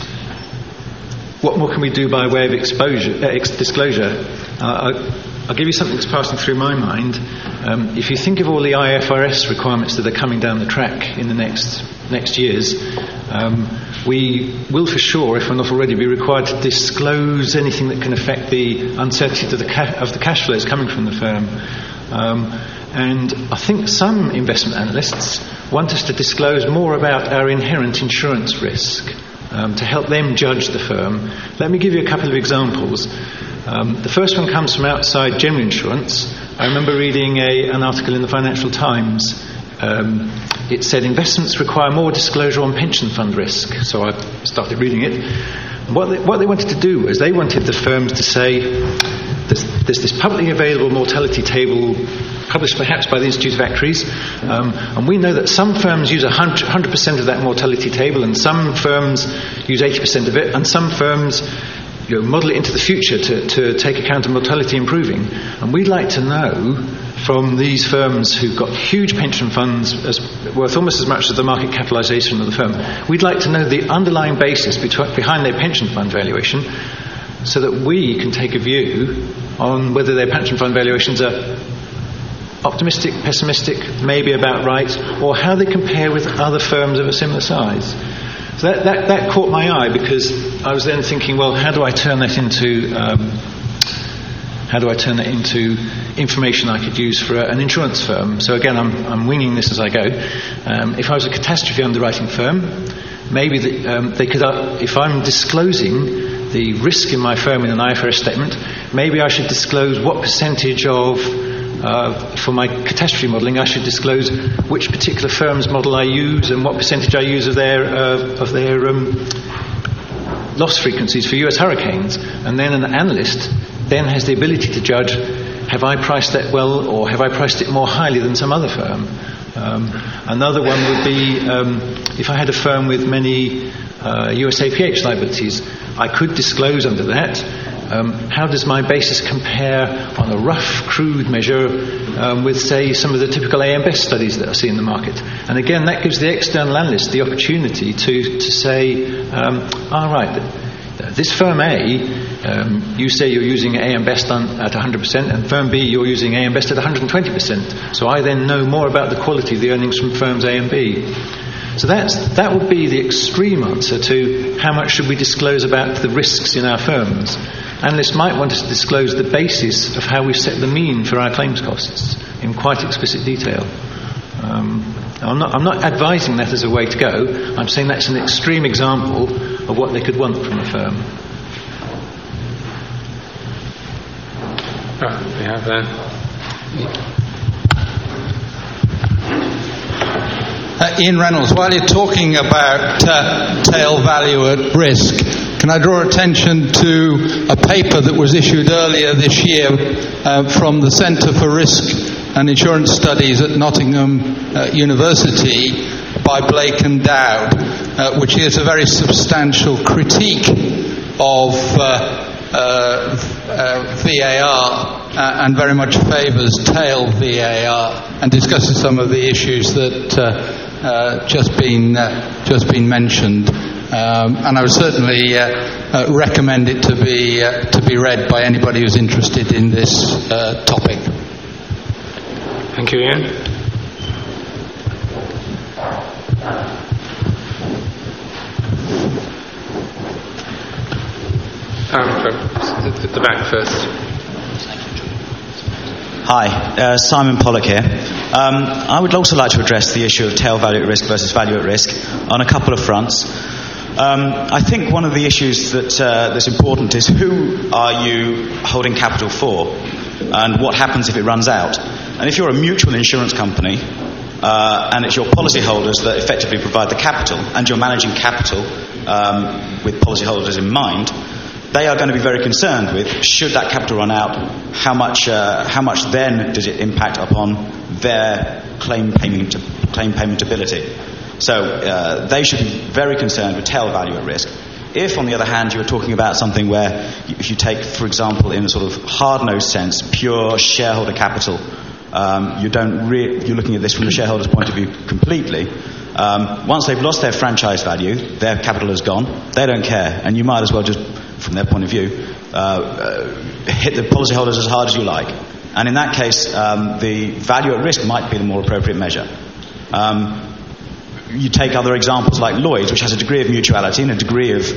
[SPEAKER 6] what more can we do by way of exposure, uh, ex- disclosure? Uh, I'll, I'll give you something that's passing through my mind. Um, if you think of all the I F R S requirements that are coming down the track in the next next years, um, we will for sure, if we're not already, be required to disclose anything that can affect the uncertainty of the, ca- of the cash flows coming from the firm. Um, And I think some investment analysts want us to disclose more about our inherent insurance risk um, to help them judge the firm. Let me give you a couple of examples. Um, the first one comes from outside general insurance. I remember reading a, an article in the Financial Times. Um, it said investments require more disclosure on pension fund risk. So I started reading it. And what they, what they wanted to do was they wanted the firms to say there's, there's this publicly available mortality table published perhaps by the Institute of Actuaries, um, and we know that some firms use one hundred percent of that mortality table, and some firms use eighty percent of it, and some firms you know, model it into the future to, to take account of mortality improving. And we'd like to know from these firms who've got huge pension funds as, worth almost as much as the market capitalisation of the firm, we'd like to know the underlying basis between, behind their pension fund valuation, so that we can take a view on whether their pension fund valuations are optimistic, pessimistic, maybe about right, or how they compare with other firms of a similar size. So that, that, that caught my eye, because I was then thinking, well, how do I turn that into um, how do I turn that into information I could use for a, an insurance firm? So again, I'm, I'm winging this as I go. Um, if I was a catastrophe underwriting firm, maybe the, um, they could, uh, if I'm disclosing the risk in my firm in an I F R S statement, maybe I should disclose what percentage of, uh, for my catastrophe modelling, I should disclose which particular firm's model I use and what percentage I use of their uh, of their um, loss frequencies for U S hurricanes. And then an analyst then has the ability to judge, have I priced that well, or have I priced it more highly than some other firm? Um, another one would be um, if I had a firm with many uh, U S A P H liabilities, I could disclose under that um, how does my basis compare on a rough, crude measure um, with, say, some of the typical A M Best studies that I see in the market. And again, that gives the external analyst the opportunity to, to say, um, all right, this firm A, um, you say you're using A M Best on, at one hundred percent, and firm B, you're using A M Best at one hundred twenty percent. So I then know more about the quality of the earnings from firms A and B. So that's, that would be the extreme answer to how much should we disclose about the risks in our firms. Analysts might want us to disclose the basis of how we set the mean for our claims costs in quite explicit detail. Um, I'm not, I'm not advising that as a way to go. I'm saying that's an extreme example of what they could want from a firm.
[SPEAKER 1] Right, we have that.
[SPEAKER 7] Uh, Ian Reynolds, while you're talking about uh, tail value at risk, can I draw attention to a paper that was issued earlier this year uh, from the Centre for Risk and Insurance Studies at Nottingham uh, University by Blake and Dowd, uh, which is a very substantial critique of uh, uh, uh, V A R uh, and very much favours tail V A R and discusses some of the issues that uh, uh, just been uh, just been mentioned. Um, and I would certainly uh, uh, recommend it to be uh, to be read by anybody who's interested in this uh, topic.
[SPEAKER 1] Thank you, Ian. Um, at the back first.
[SPEAKER 8] Hi, uh, Simon Pollock here. Um, I would also like to address the issue of tail value at risk versus value at risk on a couple of fronts. Um, I think one of the issues that uh, that's important is who are you holding capital for, and what happens if it runs out. And if you're a mutual insurance company, uh, and it's your policyholders that effectively provide the capital, and you're managing capital um, with policyholders in mind, they are going to be very concerned with, should that capital run out, how much uh, how much then does it impact upon their claim payment claim payment ability. So uh, they should be very concerned with tail value at risk. If, on the other hand, you are talking about something where, if you take, for example, in a sort of hard-nosed sense, pure shareholder capital, um, you don't re- you're looking at this from the shareholder's point of view completely. Um, once they've lost their franchise value, their capital is gone. They don't care, and you might as well just, from their point of view, uh, uh, hit the policyholders as hard as you like. And in that case, um, the value at risk might be the more appropriate measure. Um, You take other examples like Lloyd's, which has a degree of mutuality and a degree of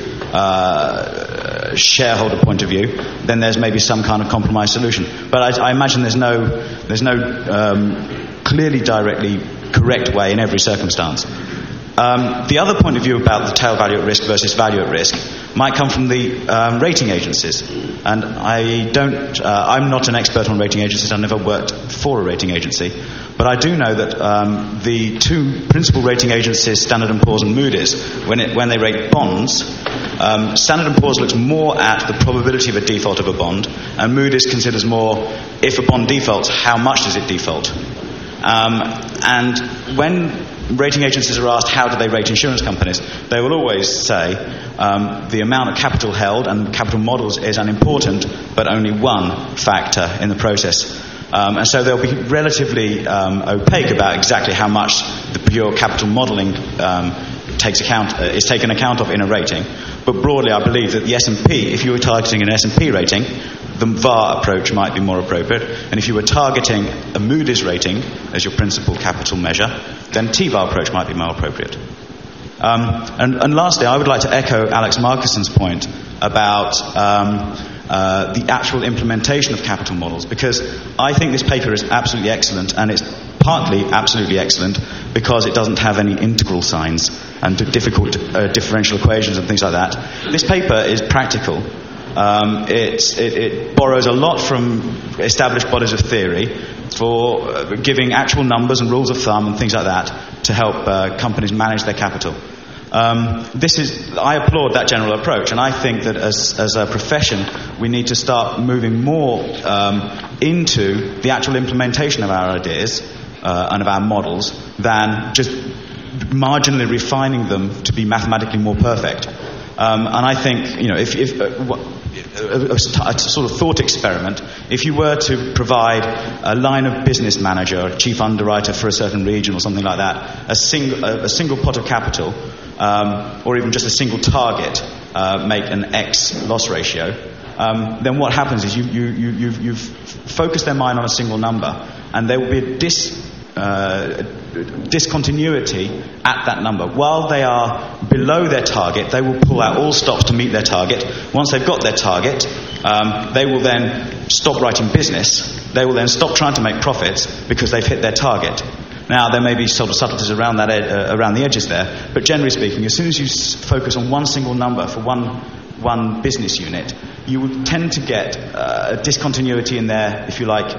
[SPEAKER 8] uh, shareholder point of view, then there's maybe some kind of compromise solution. But I, I imagine there's no, there's no um, clearly directly correct way in every circumstance. Um, the other point of view about the tail value at risk versus value at risk might come from the um, rating agencies. And I don't, uh, I'm not an expert on rating agencies. I've never worked for a rating agency. But I do know that um, the two principal rating agencies, Standard and Poor's and Moody's, when, it, when they rate bonds, um, Standard and Poor's looks more at the probability of a default of a bond, and Moody's considers more, if a bond defaults, how much does it default? Um, and when rating agencies are asked how do they rate insurance companies, they will always say um, the amount of capital held and capital models is an important but only one factor in the process. Um, and so they'll be relatively um, opaque about exactly how much the pure capital modelling um, takes account uh, is taken account of in a rating. But broadly, I believe that the S and P, if you were targeting an S and P rating, the V A R approach might be more appropriate. And if you were targeting a Moody's rating as your principal capital measure, then T V A R approach might be more appropriate. Um, and, and lastly, I would like to echo Alex Markison's point about um, uh, the actual implementation of capital models, because I think this paper is absolutely excellent, and it's partly absolutely excellent because it doesn't have any integral signs and difficult uh, differential equations and things like that. This paper is practical. Um, it, it, it borrows a lot from established bodies of theory for uh, giving actual numbers and rules of thumb and things like that to help uh, companies manage their capital. Um, this is, I applaud that general approach, and I think that as, as a profession we need to start moving more um, into the actual implementation of our ideas uh, and of our models than just marginally refining them to be mathematically more perfect. Um, and I think, you know, if, if uh, a, a, a sort of thought experiment, if you were to provide a line of business manager or chief underwriter for a certain region or something like that, a single, a, a single pot of capital, um, or even just a single target, uh, make an X loss ratio, um, then what happens is you, you, you, you've, you've focused their mind on a single number, and there will be a dis... Uh, discontinuity at that number. While they are below their target, they will pull out all stops to meet their target. Once they've got their target, um, they will then stop writing business. They will then stop trying to make profits because they've hit their target. Now, there may be sort of subtleties around that ed- uh, around the edges there, but generally speaking, as soon as you s- focus on one single number for one one business unit, you will tend to get uh, a discontinuity in their, if you like,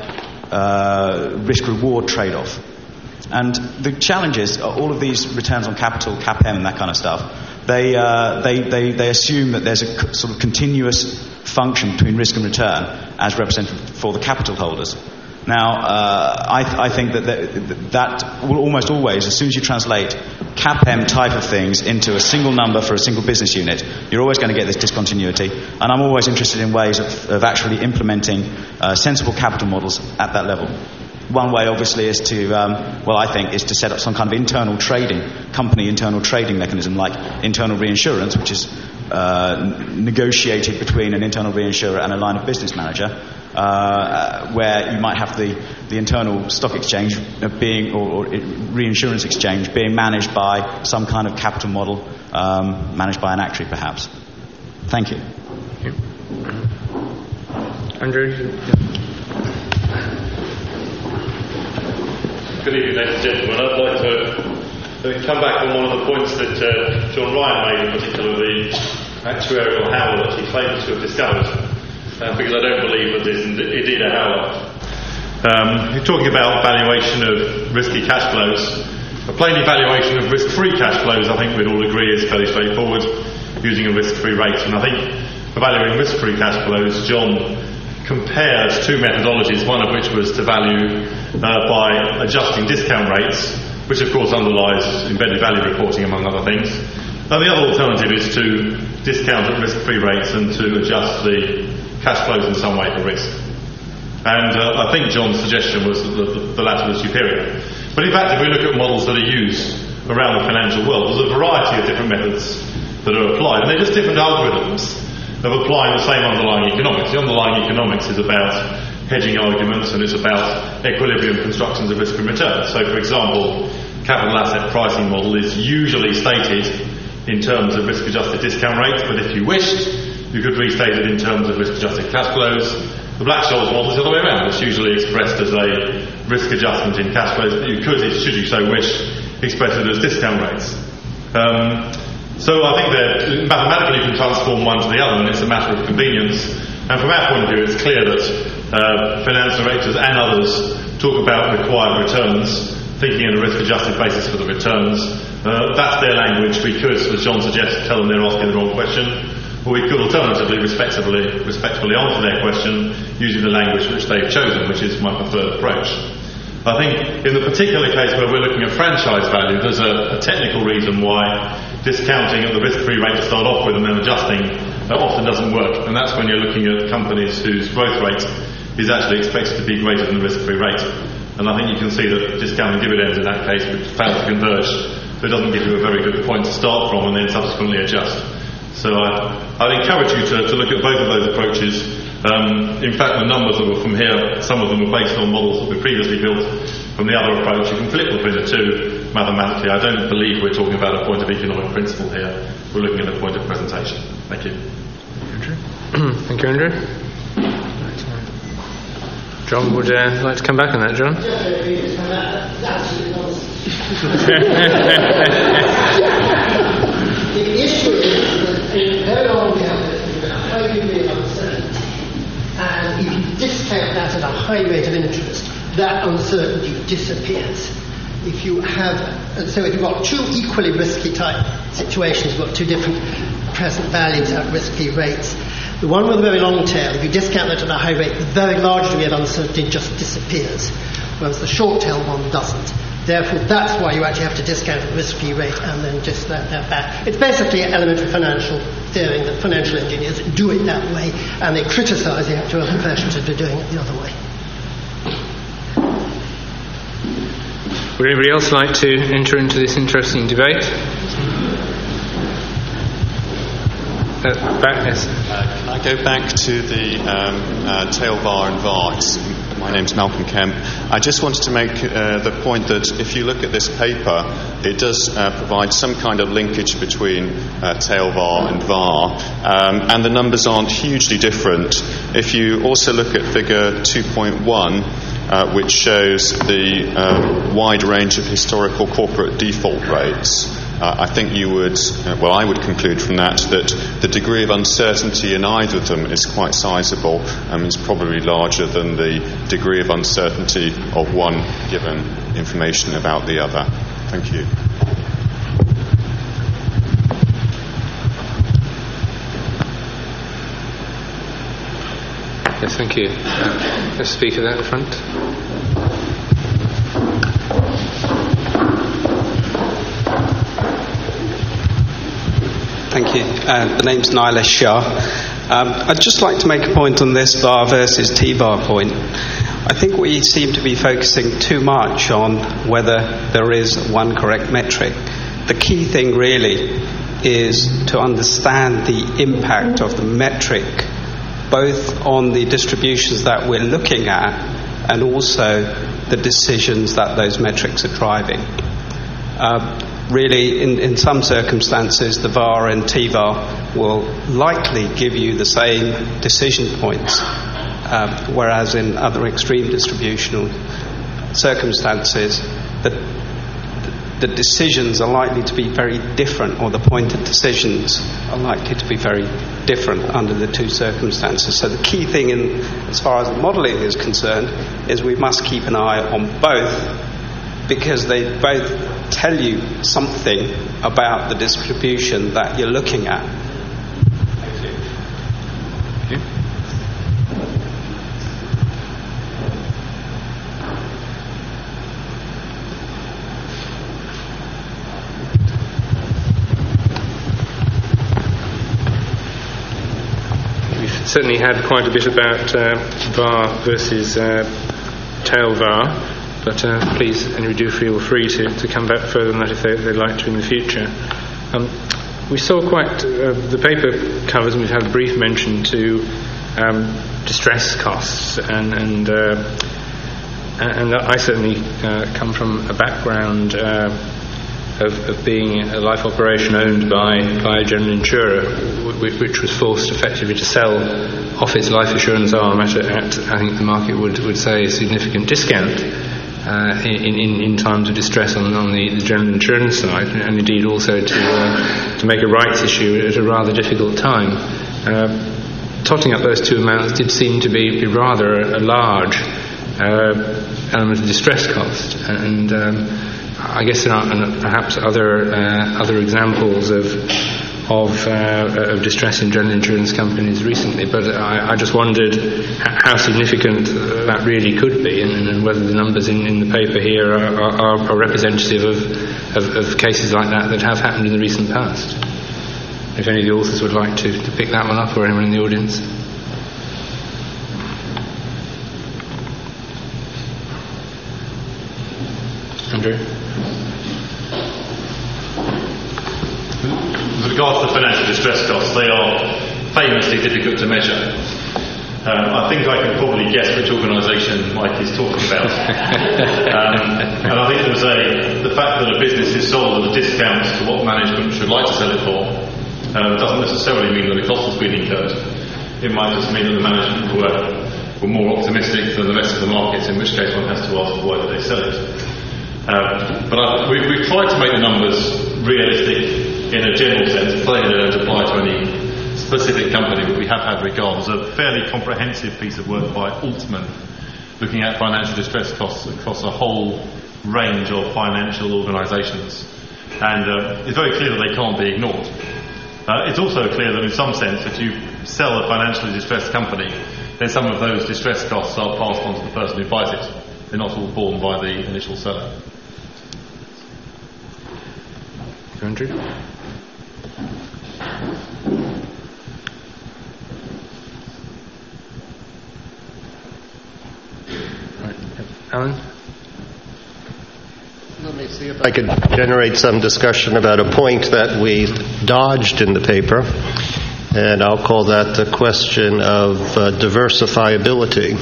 [SPEAKER 8] Uh, risk-reward trade-off. And the challenge is uh, all of these returns on capital, C A P M and that kind of stuff, they, uh, they, they, they assume that there's a c- sort of continuous function between risk and return as represented for the capital holders. Now, uh, I, th- I think that, that that will almost always, as soon as you translate C A P M type of things into a single number for a single business unit, you're always going to get this discontinuity. And I'm always interested in ways of, of actually implementing uh, sensible capital models at that level. One way, obviously, is to, um, well, I think, is to set up some kind of internal trading, company internal trading mechanism like internal reinsurance, which is uh, negotiated between an internal reinsurer and a line of business manager, uh, where you might have the, the internal stock exchange being, or, or reinsurance exchange being managed by some kind of capital model, um, managed by an actuary, perhaps. Thank you.
[SPEAKER 1] Thank you. Andrew?
[SPEAKER 9] Good evening, ladies and gentlemen. I'd like to uh, come back on one of the points that uh, John Ryan made, in particular the actuarial howler that he claims to have discovered, uh, because I don't believe that it's indeed a howler. Um, you're talking about valuation of risky cash flows. A plain evaluation of risk-free cash flows, I think we'd all agree, is fairly straightforward, using a risk-free rate. And I think evaluating risk-free cash flows, John compares two methodologies, one of which was to value uh, by adjusting discount rates, which of course underlies embedded value reporting among other things. And the other alternative is to discount at risk-free rates and to adjust the cash flows in some way for risk. And uh, I think John's suggestion was that the, the latter was superior. But in fact, if we look at models that are used around the financial world, there's a variety of different methods that are applied, and they're just different algorithms of applying the same underlying economics. The underlying economics is about hedging arguments, and it's about equilibrium constructions of risk and return. So, for example, capital asset pricing model is usually stated in terms of risk-adjusted discount rates, but if you wished, you could restate it in terms of risk-adjusted cash flows. The Black-Scholes model is the other way around. It's usually expressed as a risk adjustment in cash flows, but you could, should you so wish, express it as discount rates. Um, So I think that mathematically you can transform one to the other, and it's a matter of convenience. And from our point of view, it's clear that uh, finance directors and others talk about required returns, thinking in a risk-adjusted basis for the returns. Uh, that's their language. We could, as John suggests, tell them they're asking the wrong question, or we could alternatively respectfully, respectfully answer their question using the language which they've chosen, which is my preferred approach. I think in the particular case where we're looking at franchise value, there's a, a technical reason why discounting at the risk-free rate to start off with and then adjusting uh, often doesn't work, and that's when you're looking at companies whose growth rate is actually expected to be greater than the risk-free rate. And I think you can see that discounting dividends in that case would fail to converge, so it doesn't give you a very good point to start from and then subsequently adjust. So I, I'd encourage you to, to look at both of those approaches. Um, in fact, the numbers that were from here, some of them were based on models that we previously built from the other approach. You can flip between the two mathematically. I don't believe we're talking about a point of economic principle here. We're looking at a point of presentation. Thank you.
[SPEAKER 1] Andrew. Thank you, Andrew. John would uh, like to come back on that, John.
[SPEAKER 4] absolutely nonsense. The issue is that in very long term, there's a high degree of uncertainty, and if you discount that at a high rate of interest, that uncertainty disappears. If you have, and so if you've got two equally risky type situations, you've got two different present values at risky rates. The one with a very long tail, if you discount that at a high rate, the very large degree of uncertainty just disappears, whereas the short tail one doesn't. Therefore, that's why you actually have to discount at risk-free rate and then just let that back. It's basically an elementary financial theory that financial engineers do it that way, and they criticize the actual professions for doing it the other way.
[SPEAKER 1] Would anybody else like to enter into this interesting debate? Uh, back, yes.
[SPEAKER 10] Uh, can I go back to the um, uh, tail V A R and V A R? It's, my name's Malcolm Kemp. I just wanted to make uh, the point that if you look at this paper, it does uh, provide some kind of linkage between uh, tail V A R and V A R, um, and the numbers aren't hugely different. If you also look at figure two point one, uh, which shows the uh, wide range of historical corporate default rates, Uh, I think you would, uh, well, I would conclude from that that the degree of uncertainty in either of them is quite sizable and is probably larger than the degree of uncertainty of one given information about the other. Thank you.
[SPEAKER 1] Yes, thank you. Uh, let's speak at that front.
[SPEAKER 11] Thank you. Uh, the name's Nilesh Shah. Um, I'd just like to make a point on this V A R versus T V A R point. I think we seem to be focusing too much on whether there is one correct metric. The key thing really is to understand the impact of the metric, both on the distributions that we're looking at and also the decisions that those metrics are driving. Uh, Really, in, in some circumstances, the V A R and T V A R will likely give you the same decision points, um, whereas in other extreme distributional circumstances, the, the decisions are likely to be very different, or the pointed decisions are likely to be very different under the two circumstances. So the key thing, in, as far as the modelling is concerned, is we must keep an eye on both, because they both tell you something about the distribution that you're looking at. Thank you.
[SPEAKER 1] Thank you. We've certainly had quite a bit about uh, V A R versus uh, tail V A R. But uh, please, and you do feel free to, to come back further on that if they, they'd like to in the future. Um, we saw quite, uh, the paper covers, and we've had a brief mention to um, distress costs, and and, uh, and I certainly uh, come from a background uh, of, of being a life operation owned by, by a general insurer, w- which was forced effectively to sell off its life assurance arm at, a, at I think the market would, would say, a significant discount. Uh, in, in, in times of distress on, on the, the general insurance side, and indeed also to uh, to make a rights issue at a rather difficult time. Uh, totting up those two amounts did seem to be, be rather a, a large uh, element of distress cost, and um, I guess there are perhaps other uh, other examples of of, uh, of distress in general insurance companies recently, but I, I just wondered how significant that really could be, and, and whether the numbers in, in the paper here are, are, are representative of, of, of cases like that that have happened in the recent past. If any of the authors would like to, to pick that one up, or anyone in the audience. Andrew?
[SPEAKER 9] With regards to financial distress costs, they are famously difficult to measure. Um, I think I can probably guess which organisation Mike is talking about. um, and I think there was a, the fact that a business is sold at a discount to what management should like to sell it for um, doesn't necessarily mean that a cost has been incurred. It might just mean that the management were, were more optimistic than the rest of the market, in which case one has to ask why did they sell it. Um, but I, we, we've tried to make the numbers realistic in a general sense. Clearly they don't apply to any specific company, but we have had regard. There's a fairly comprehensive piece of work by Altman looking at financial distress costs across a whole range of financial organisations. And uh, it's very clear that they can't be ignored. Uh, it's also clear that in some sense, if you sell a financially distressed company, then some of those distress costs are passed on to the person who buys it. They're not all borne by the initial seller.
[SPEAKER 1] Andrew? Right. Alan?
[SPEAKER 2] Let me see if I could generate some discussion about a point that we dodged in the paper, and I'll call that the question of uh, diversifiability.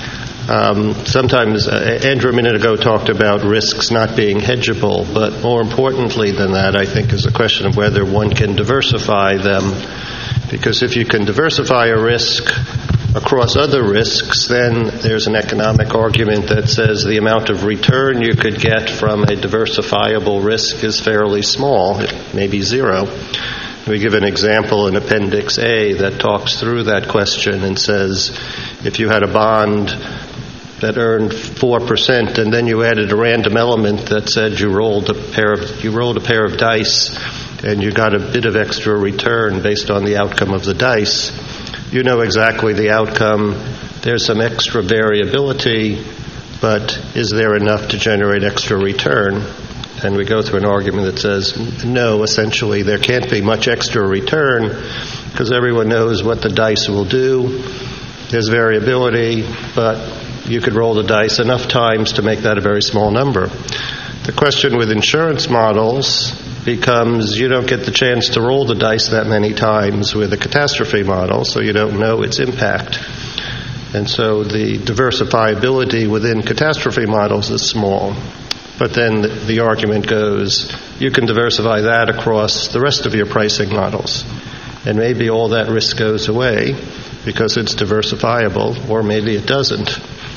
[SPEAKER 2] Um, sometimes, uh, Andrew a minute ago talked about risks not being hedgeable, but more importantly than that, I think, is a question of whether one can diversify them. Because if you can diversify a risk across other risks, then there's an economic argument that says the amount of return you could get from a diversifiable risk is fairly small, it may be zero. We give an example in Appendix A that talks through that question and says if you had a bond that earned four percent and then you added a random element that said you rolled a pair of you rolled a pair of dice and you got a bit of extra return based on the outcome of the dice, you know exactly the outcome. There's some extra variability, but is there enough to generate extra return? And we go through an argument that says no, essentially there can't be much extra return because everyone knows what the dice will do. There's variability, but you could roll the dice enough times to make that a very small number. The question with insurance models becomes you don't get the chance to roll the dice that many times with a catastrophe model, so you don't know its impact. And so the diversifiability within catastrophe models is small. But then the, the argument goes, you can diversify that across the rest of your pricing models. And maybe all that risk goes away because it's diversifiable, or maybe it doesn't.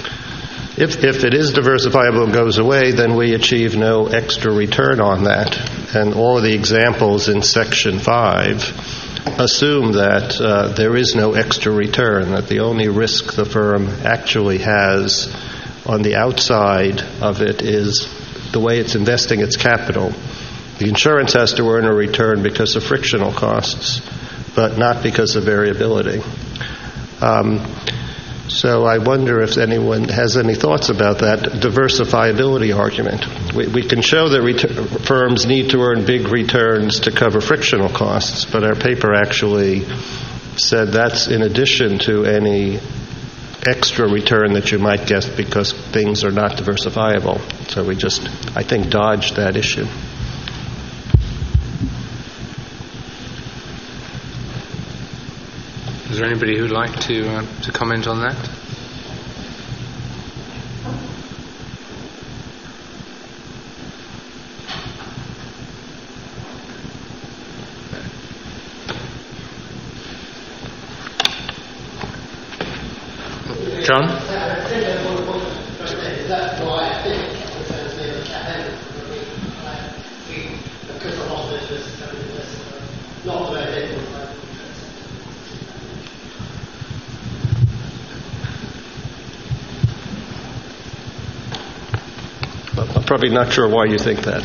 [SPEAKER 2] If, if it is diversifiable and goes away, then we achieve no extra return on that. And all of the examples in Section five assume that uh, there is no extra return, that the only risk the firm actually has on the outside of it is the way it's investing its capital. The insurance has to earn a return because of frictional costs, but not because of variability. Um, so I wonder if anyone has any thoughts about that diversifiability argument. We, we can show that ret- firms need to earn big returns to cover frictional costs, but our paper actually said that's in addition to any extra return that you might get because things are not diversifiable. So we just, I think, dodged that issue.
[SPEAKER 1] Is there anybody who'd like to uh, to comment on that? John?
[SPEAKER 2] I'm probably not sure why you think that.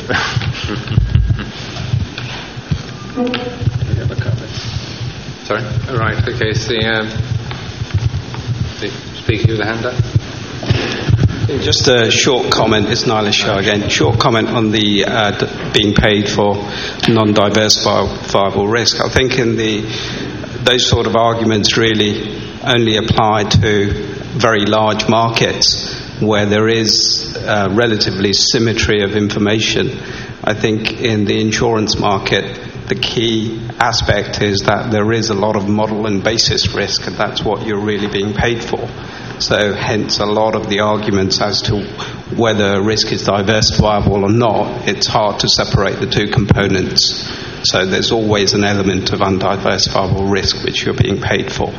[SPEAKER 2] You have a comment?
[SPEAKER 1] Sorry? All right, okay, so the, um, the speaker with the hand up.
[SPEAKER 11] Just a short comment, it's Nilesh Shah again. Short comment on the uh, d- being paid for non-diversifiable risk. I think in the those sort of arguments really only apply to very large markets where there is uh, relatively symmetry of information. I think in the insurance market, the key aspect is that there is a lot of model and basis risk, and that's what you're really being paid for. So hence a lot of the arguments as to whether risk is diversifiable or not, it's hard to separate the two components. So there's always an element of undiversifiable risk which you're being paid for.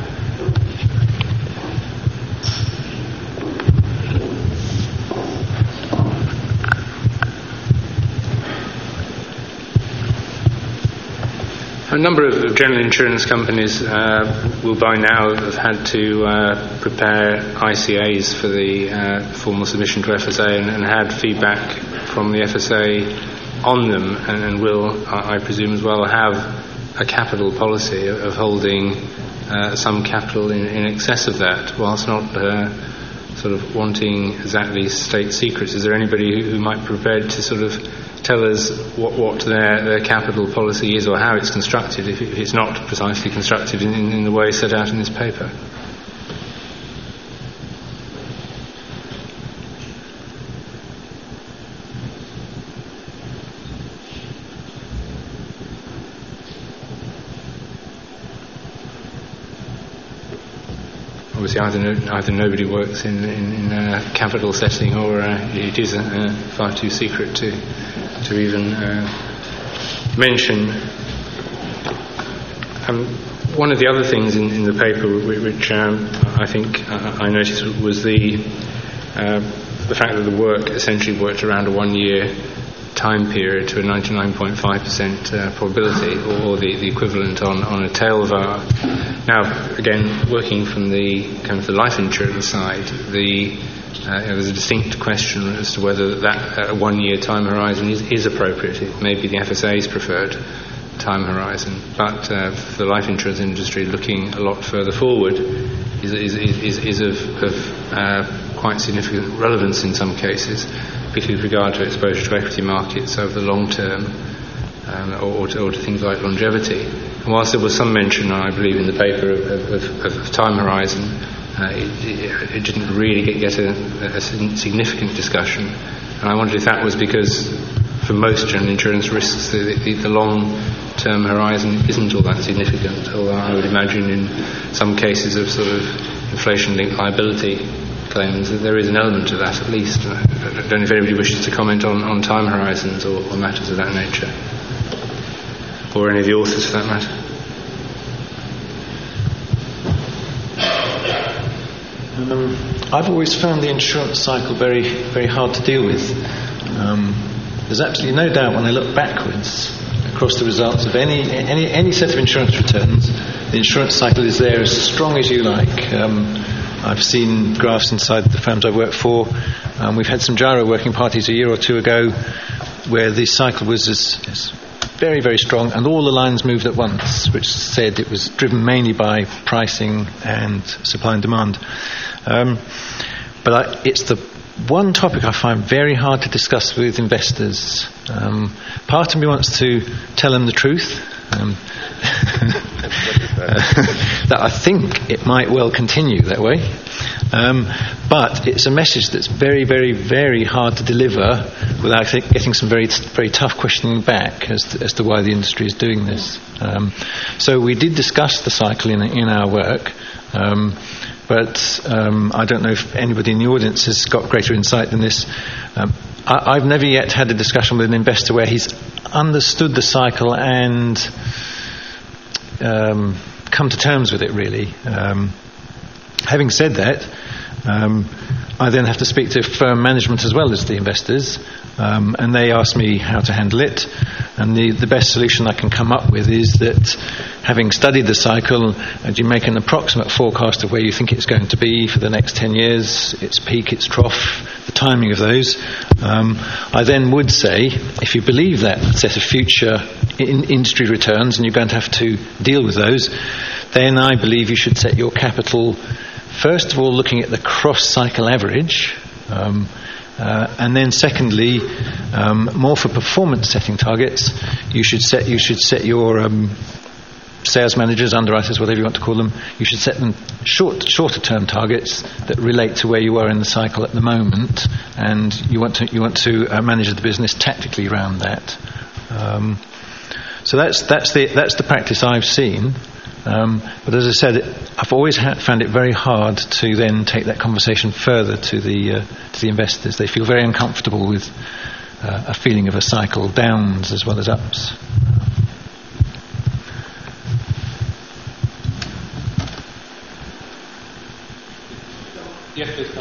[SPEAKER 1] number of general insurance companies uh, will by now have had to uh, prepare I C As for the uh, formal submission to F S A and, and had feedback from the F S A on them, and, and will, I presume as well, have a capital policy of, of holding uh, some capital in, in excess of that, whilst not uh, sort of wanting exactly state secrets. Is there anybody who, who might be prepared to sort of tell us what, what their, their capital policy is, or how it's constructed, if, if it's not precisely constructed in, in, in the way set out in this paper? Obviously, either, no, either nobody works in, in, in a capital setting, or uh, it is uh, far too secret to to even uh, mention. Um, one of the other things in, in the paper which um, I think uh, I noticed was the uh, the fact that the work essentially worked around a one-year time period to a ninety-nine point five percent uh, probability, or, or the, the equivalent on, on a tail V A R. Now, again, working from the kind of the life insurance side, the uh, you know, there's a distinct question as to whether that uh, one-year time horizon is, is appropriate. It may be the F S A's preferred time horizon, but uh, for the life insurance industry, looking a lot further forward is is is, is of, of uh, quite significant relevance in some cases, particularly with regard to exposure to equity markets over the long term, um, or, or, to, or to things like longevity. And whilst there was some mention, I believe, in the paper of, of, of time horizon, uh, it, it didn't really get, get a, a significant discussion. And I wondered if that was because, for most general insurance risks, the, the, the long-term horizon isn't all that significant, although I would imagine in some cases of sort of inflation-linked liability claims that there is an element of that, at least. I don't know if anybody wishes to comment on, on time horizons or, or matters of that nature, or any of the authors for that matter.
[SPEAKER 6] Um, I've always found the insurance cycle very, very hard to deal with. Um, there's absolutely no doubt when I look backwards across the results of any any any set of insurance returns, the insurance cycle is there as strong as you like. Um, I've seen graphs inside the firms I've worked for. Um, we've had some gyro working parties a year or two ago where the cycle was as, as very, very strong, and all the lines moved at once, which said it was driven mainly by pricing and supply and demand. Um, but I, it's the one topic I find very hard to discuss with investors. Um, part of me wants to tell them the truth. Um, that I think it might well continue that way, um, but it's a message that's very, very, very hard to deliver without getting some very, very tough questioning back as to, as to why the industry is doing this. Um, so we did discuss the cycle in, in our work, um, but um, I don't know if anybody in the audience has got greater insight than this. Um, I, I've never yet had a discussion with an investor where he's understood the cycle and um, come to terms with it, really. Um, having said that, um, I then have to speak to firm management as well as the investors, um, and they ask me how to handle it. And the, the best solution I can come up with is that, having studied the cycle, and you make an approximate forecast of where you think it's going to be for the next ten years, its peak, its trough, the timing of those. Um, I then would say, if you believe that set of future in industry returns, and you're going to have to deal with those, then I believe you should set your capital, first of all, looking at the cross-cycle average, um, uh, and then secondly, um, more for performance-setting targets, you should set you should set your um, sales managers, underwriters, whatever you want to call them, you should set them short, shorter-term targets that relate to where you are in the cycle at the moment, and you want to you want to uh, manage the business tactically around that. Um, so that's that's the that's the practice I've seen. Um, but as I said, I've always ha- found it very hard to then take that conversation further to the uh, to the investors. They feel very uncomfortable with uh, a feeling of a cycle, downs as well as ups.
[SPEAKER 1] Yes, please.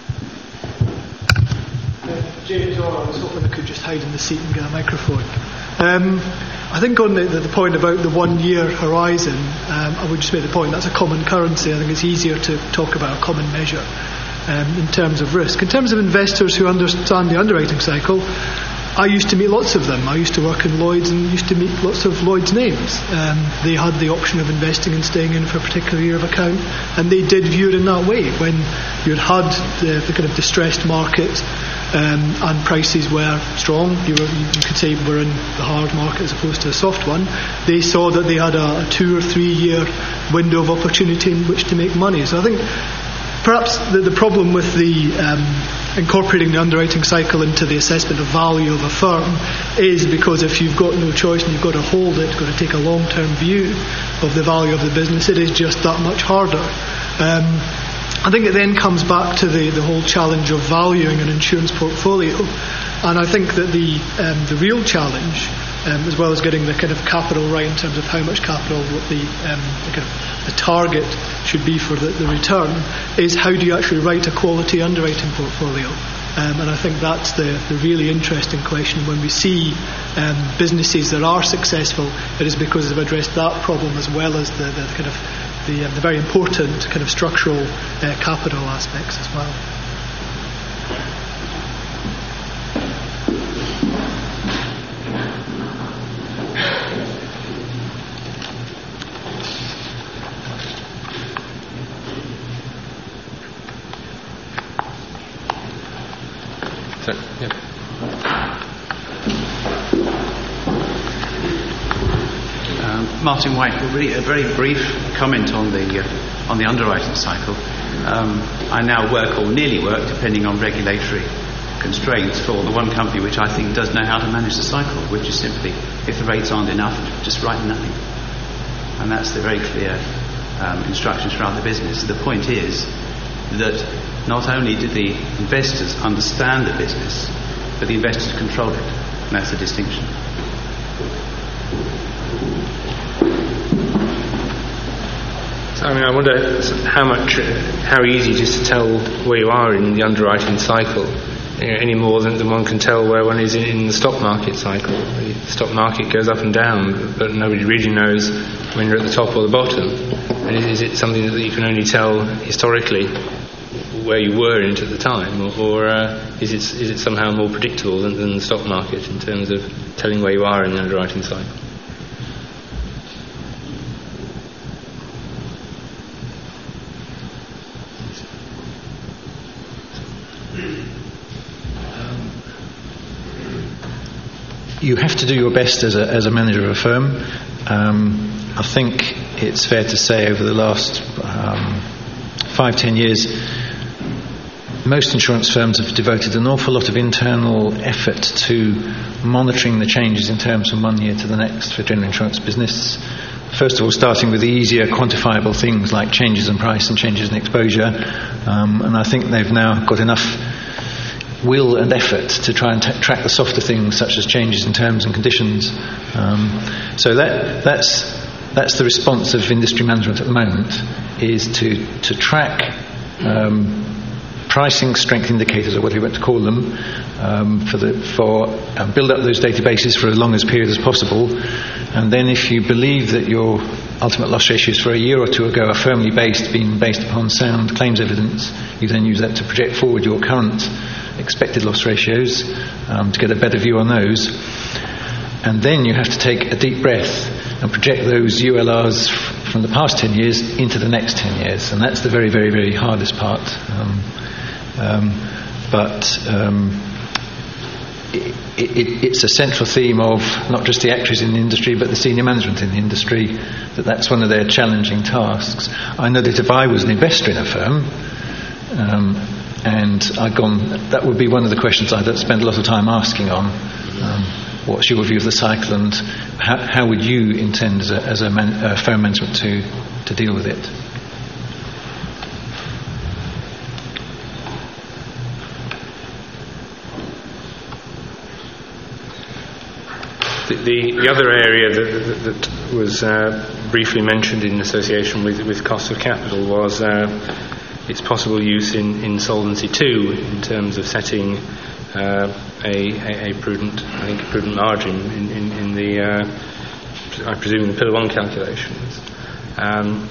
[SPEAKER 12] James, or I was hoping I could just hide in the seat and get a microphone. Um, I think on the, the, the point about the one-year horizon, um, I would just make the point that's a common currency. I think it's easier to talk about a common measure um, in terms of risk. In terms of investors who understand the underwriting cycle, I used to meet lots of them. I used to work in Lloyd's and used to meet lots of Lloyd's names. Um, they had the option of investing and staying in for a particular year of account, and they did view it in that way. When you had the, the kind of distressed market um, and prices were strong, you, were, you could say we're in the hard market as opposed to a soft one, they saw that they had a, a two or three year window of opportunity in which to make money. So I think perhaps the, the problem with the um, incorporating the underwriting cycle into the assessment of value of a firm is because if you've got no choice and you've got to hold it, got to take a long-term view of the value of the business, it is just that much harder. Um, I think it then comes back to the, the whole challenge of valuing an insurance portfolio, and I think that the um, the real challenge, um, as well as getting the kind of capital right in terms of how much capital, what the, um, the kind of the target should be for the, the return, is how do you actually write a quality underwriting portfolio. Um, and I think that's the, the really interesting question. When we see um, businesses that are successful, it is because they've addressed that problem as well as the, the kind of the, uh, the very important kind of structural uh, capital aspects as well.
[SPEAKER 1] So, yeah.
[SPEAKER 13] Um, Martin White, really a very brief comment on the uh, on the underwriting cycle. Um, I now work or nearly work, depending on regulatory constraints, for the one company which I think does know how to manage the cycle, which is simply, if the rates aren't enough, just write nothing. And that's the very clear um, instructions throughout the business. The point is that not only do the investors understand the business, but the investors control it. And that's the distinction.
[SPEAKER 1] So, I mean, I wonder how much, uh, how easy it is to tell where you are in the underwriting cycle, you know, any more than, than one can tell where one is in, in the stock market cycle. The stock market goes up and down, but nobody really knows when you're at the top or the bottom. And is it something that you can only tell historically where you were in it at the time, or, or uh, is it is it somehow more predictable than, than the stock market in terms of telling where you are in the underwriting cycle?
[SPEAKER 6] You have to do your best as a, as a manager of a firm. Um, I think it's fair to say over the last um, five, ten years, most insurance firms have devoted an awful lot of internal effort to monitoring the changes in terms from one year to the next for general insurance business. First of all, starting with the easier quantifiable things like changes in price and changes in exposure. Um, and I think they've now got enough will and effort to try and t- track the softer things such as changes in terms and conditions. Um, so that that's that's the response of industry management at the moment, is to to track um, pricing strength indicators, or whatever you want to call them, um, for the for uh, build up those databases for as long as period as possible, and then if you believe that your ultimate loss ratios for a year or two ago are firmly based, being based upon sound claims evidence, you then use that to project forward your current expected loss ratios um, to get a better view on those, and then you have to take a deep breath and project those U L Rs f- from the past ten years into the next ten years, and that's the very, very, very hardest part. Um, um, but um, it, it, it's a central theme of not just the actuaries in the industry, but the senior management in the industry, that that's one of their challenging tasks. I know that if I was an investor in a firm, um, and I'd gone, that would be one of the questions I'd spend a lot of time asking on. Um, what's your view of the cycle, and how, how would you intend as a, as a man, uh, firm management to, to deal with it?
[SPEAKER 1] The, the, the other area that, that, that was uh, briefly mentioned in association with, with cost of capital was uh, its possible use in, in Solvency two in terms of setting uh, a, a, a prudent, I think, a prudent margin in, in, in the, uh, I presume, in the Pillar One calculations. Um,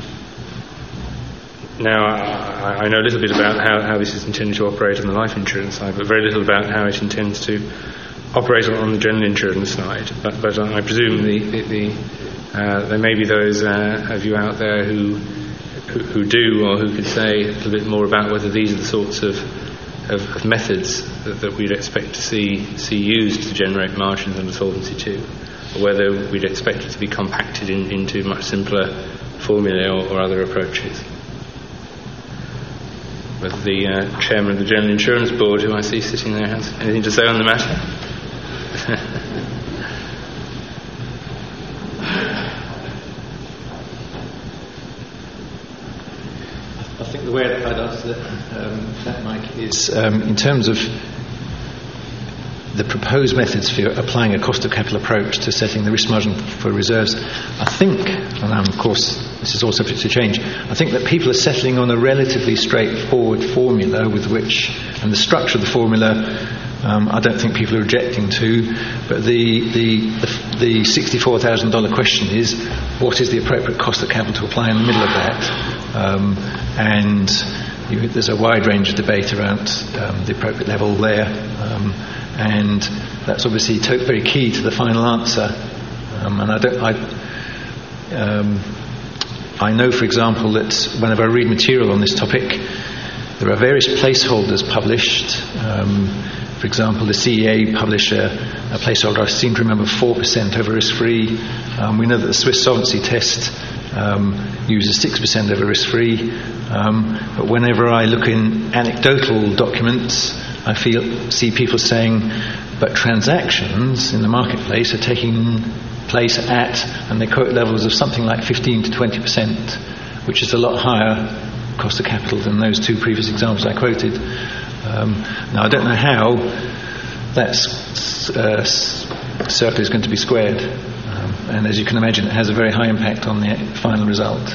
[SPEAKER 1] now, I, I know a little bit about how, how this is intended to operate on the life insurance side, but very little about how it intends to operate on, on the general insurance side. But, but I presume the, the, the, uh, there may be those uh, of you out there who, who who do, or who could say a little bit more about whether these are the sorts of Of, of methods that, that we'd expect to see see used to generate margins under Solvency two, or whether we'd expect it to be compacted in, into much simpler formulae or, or other approaches. Whether the uh, chairman of the General Insurance Board, who I see sitting there, has anything to say on the matter.
[SPEAKER 6] I think the way I'd answer that, um, that Mike, is um, in terms of the proposed methods for applying a cost of capital approach to setting the risk margin for reserves. I think, and um, of course this is all subject to change, I think that people are settling on a relatively straightforward formula with which, and the structure of the formula, um, I don't think people are objecting to, but the the, the, the sixty-four thousand dollars question is, what is the appropriate cost of capital to apply in the middle of that? Um, and you, there's a wide range of debate around um, the appropriate level there, um, and that's obviously to- very key to the final answer. Um, and I don't, I, um, I know, for example, that whenever I read material on this topic, there are various placeholders published. Um, for example, the C E A publish a, a placeholder, I seem to remember, four percent over risk-free. Um, we know that the Swiss Solvency Test um, uses six percent over risk-free. Um, but whenever I look in anecdotal documents, I feel see people saying, but transactions in the marketplace are taking place at, and they quote levels of something like fifteen to twenty percent, which is a lot higher cost of capital than those two previous examples I quoted. Um, now, I don't know how that uh, circle is going to be squared, um, and as you can imagine, it has a very high impact on the final result.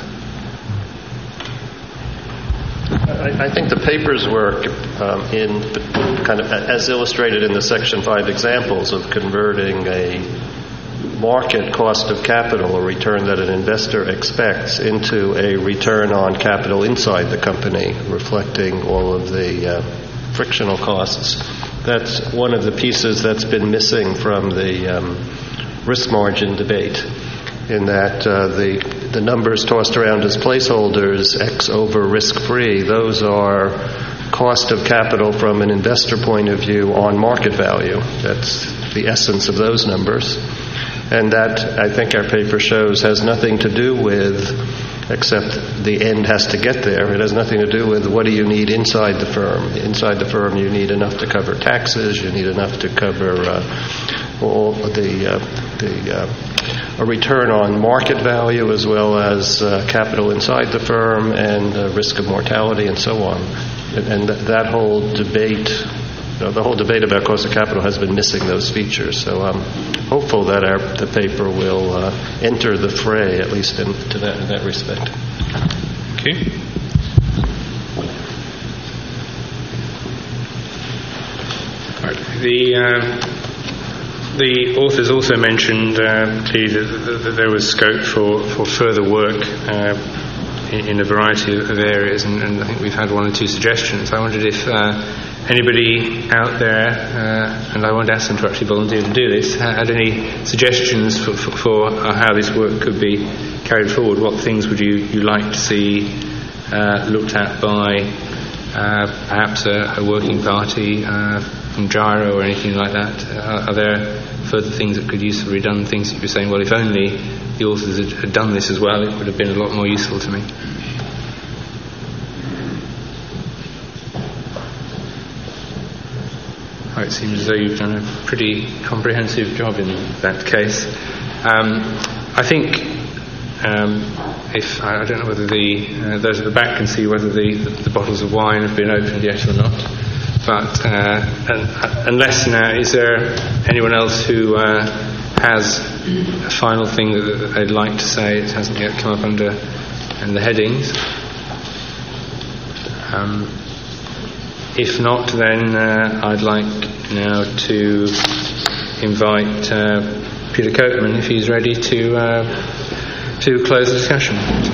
[SPEAKER 2] I, I think the paper's work um, in kind of as illustrated in the Section five examples of converting a market cost of capital, a return that an investor expects, into a return on capital inside the company, reflecting all of the uh, frictional costs. That's one of the pieces that's been missing from the um, risk margin debate, in that uh, the the numbers tossed around as placeholders, X over risk-free, those are cost of capital from an investor point of view on market value. That's the essence of those numbers. And that, I think our paper shows, has nothing to do with, except the end has to get there, it has nothing to do with what do you need inside the firm. Inside the firm you need enough to cover taxes, you need enough to cover uh, all the, uh, the uh, a return on market value, as well as uh, capital inside the firm and uh, risk of mortality and so on. And, and th- that whole debate, you know, the whole debate about cost of capital has been missing those features. So I'm hopeful that our, the paper will uh, enter the fray, at least in, to that, in that respect.
[SPEAKER 1] Okay. Right. The um, the authors also mentioned uh, clearly that, that there was scope for, for further work uh, in, in a variety of areas, and, and I think we've had one or two suggestions. I wondered if uh, anybody out there, uh, and I won't ask them to actually volunteer to do this, had any suggestions for, for, for how this work could be carried forward. What things would you, you like to see uh, looked at by uh, perhaps a, a working party uh, from Gyro or anything like that? Uh, are there further things that could usefully be done, things that you're saying, well, if only the authors had, had done this as well, it would have been a lot more useful to me? Oh, it seems as though you've done a pretty comprehensive job in that case. Um, I think um, if I don't know whether the uh, those at the back can see whether the, the, the bottles of wine have been opened yet or not. But uh, and, unless now, is there anyone else who uh, has a final thing that, that they'd like to say? It hasn't yet come up under in the headings. Um, If not, then uh, I'd like now to invite uh, Peter Copeman, if he's ready, to uh, to close the discussion.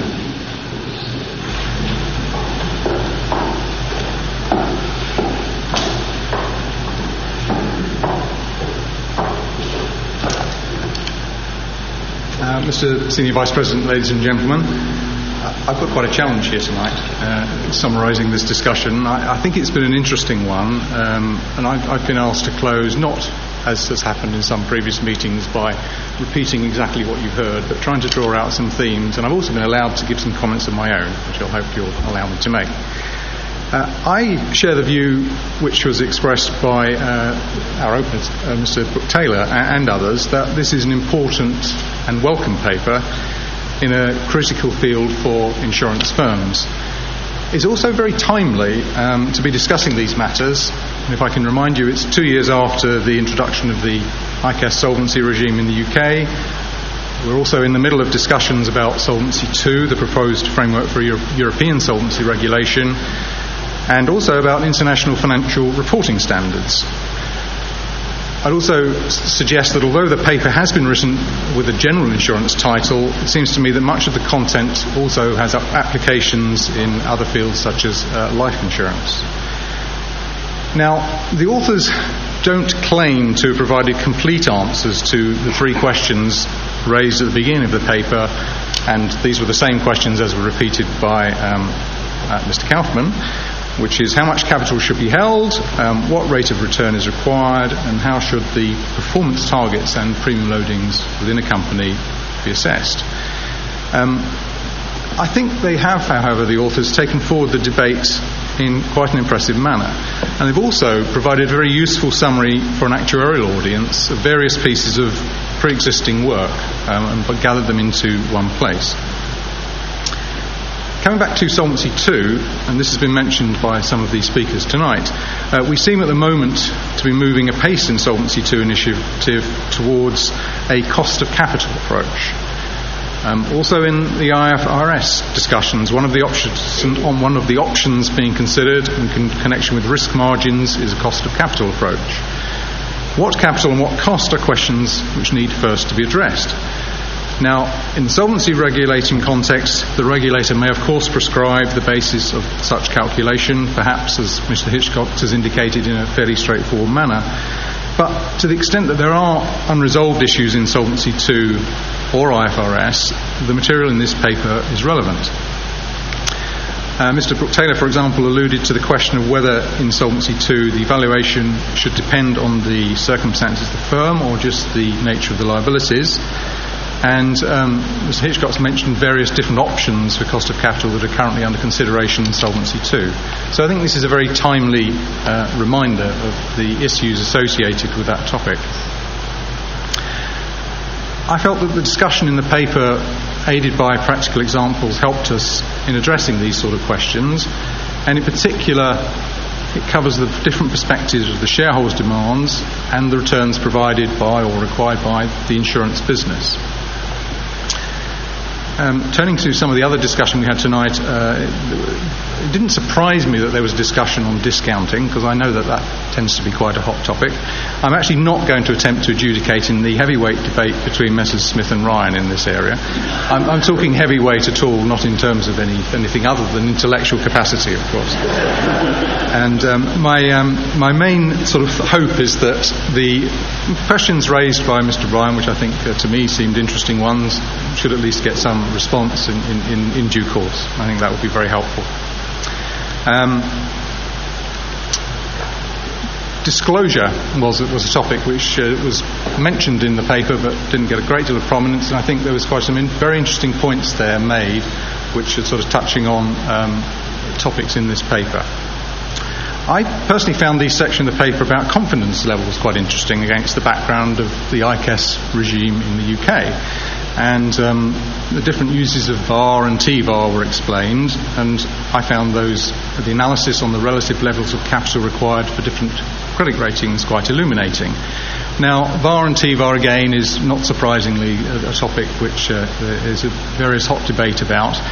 [SPEAKER 14] Uh, Mister Senior Vice President, ladies and gentlemen, uh, I've got quite a challenge here tonight, uh, summarising this discussion. I, I think it's been an interesting one, um, and I've, I've been asked to close not, as has happened in some previous meetings, by repeating exactly what you've heard, but trying to draw out some themes. And I've also been allowed to give some comments of my own, which I hope you'll allow me to make. Uh, I share the view which was expressed by uh, our openers, uh, Mister Brooke Taylor, and, and others, that this is an important and welcome paper in a critical field for insurance firms. It's also very timely um, to be discussing these matters. And if I can remind you, it's two years after the introduction of the I C A S solvency regime in the U K. We're also in the middle of discussions about Solvency two, the proposed framework for Euro- European solvency regulation, and also about international financial reporting standards. I'd also s- suggest that although the paper has been written with a general insurance title, it seems to me that much of the content also has applications in other fields such as uh, life insurance. Now, the authors don't claim to have provided complete answers to the three questions raised at the beginning of the paper, and these were the same questions as were repeated by um, uh, Mister Kaufman, which is how much capital should be held, um, what rate of return is required, and how should the performance targets and premium loadings within a company be assessed. Um, I think they have, however, the authors, taken forward the debate in quite an impressive manner. And they've also provided a very useful summary for an actuarial audience of various pieces of pre-existing work um, and gathered them into one place. Coming back to Solvency two, and this has been mentioned by some of these speakers tonight, uh, we seem at the moment to be moving apace in Solvency two initiative towards a cost of capital approach. Um, also in the I F R S discussions, one of the options on one of the options being considered in con- connection with risk margins is a cost of capital approach. What capital and what cost are questions which need first to be addressed. Now, in the solvency regulating context, the regulator may of course prescribe the basis of such calculation, perhaps, as Mister Hitchcock has indicated, in a fairly straightforward manner. But to the extent that there are unresolved issues in Solvency two or I F R S, the material in this paper is relevant. Uh, Mister Brooke Taylor, for example, alluded to the question of whether in Solvency two the evaluation should depend on the circumstances of the firm or just the nature of the liabilities. And um, Mister Hitchcock's mentioned various different options for cost of capital that are currently under consideration in Solvency two. So I think this is a very timely uh, reminder of the issues associated with that topic. I felt that the discussion in the paper, aided by practical examples, helped us in addressing these sort of questions, and in particular it covers the different perspectives of the shareholders' demands and the returns provided by or required by the insurance business. Um, turning to some of the other discussion we had tonight, uh, it, it didn't surprise me that there was a discussion on discounting, because I know that that tends to be quite a hot topic. I'm actually not going to attempt to adjudicate in the heavyweight debate between Messrs Smith and Ryan in this area. I'm, I'm talking heavyweight at all, not in terms of any, anything other than intellectual capacity, of course. And um, my, um, my main sort of hope is that the questions raised by Mister Ryan, which I think uh, to me seemed interesting ones, should at least get some response in, in, in due course. I think that would be very helpful. Um, disclosure was, was a topic which uh, was mentioned in the paper but didn't get a great deal of prominence, and I think there was quite some in, very interesting points there made which are sort of touching on um, topics in this paper. I personally found the section of the paper about confidence levels quite interesting against the background of the I C A S regime in the U K. And um, the different uses of V A R and T V A R were explained, and I found those the analysis on the relative levels of capital required for different credit ratings quite illuminating. Now, V A R and T V A R again is not surprisingly a, a topic which uh, there is a various hot debate about.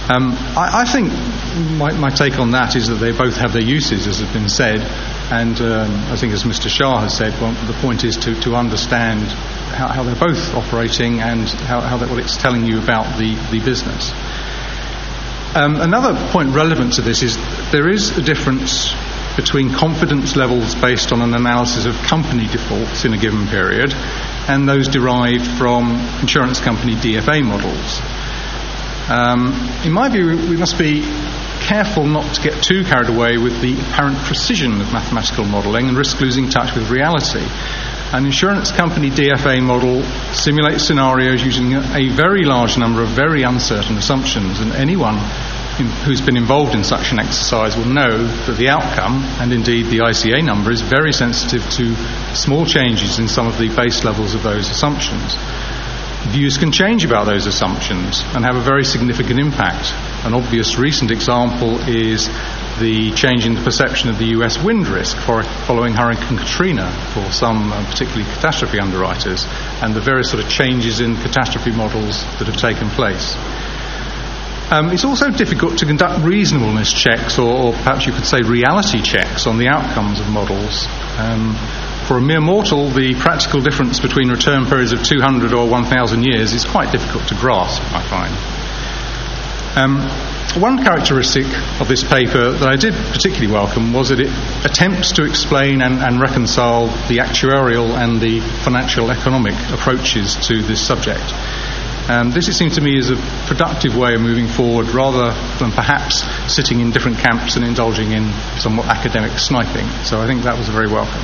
[SPEAKER 14] Um, I, I think my, my take on that is that they both have their uses, as has been said, and um, I think, as Mister Shah has said, well, the point is to, to understand how, how they're both operating and how, how that, what it's telling you about the, the business. Um, another point relevant to this is there is a difference between confidence levels based on an analysis of company defaults in a given period and those derived from insurance company D F A models. Um, in my view, we must be careful not to get too carried away with the apparent precision of mathematical modelling and risk losing touch with reality. An insurance company D F A model simulates scenarios using a very large number of very uncertain assumptions, and anyone in, who's been involved in such an exercise will know that the outcome, and indeed the I C A number, is very sensitive to small changes in some of the base levels of those assumptions. Views can change about those assumptions and have a very significant impact. An obvious recent example is the change in the perception of the U S wind risk for, following Hurricane Katrina for some uh, particularly catastrophe underwriters, and the various sort of changes in catastrophe models that have taken place. Um, it's also difficult to conduct reasonableness checks, or, or perhaps you could say reality checks, on the outcomes of models. Um, For a mere mortal, the practical difference between return periods of two hundred or one thousand years is quite difficult to grasp, I find. Um, one characteristic of this paper that I did particularly welcome was that it attempts to explain and, and reconcile the actuarial and the financial economic approaches to this subject. Um, this, it seems to me, is a productive way of moving forward rather than perhaps sitting in different camps and indulging in somewhat academic sniping. So I think that was very welcome.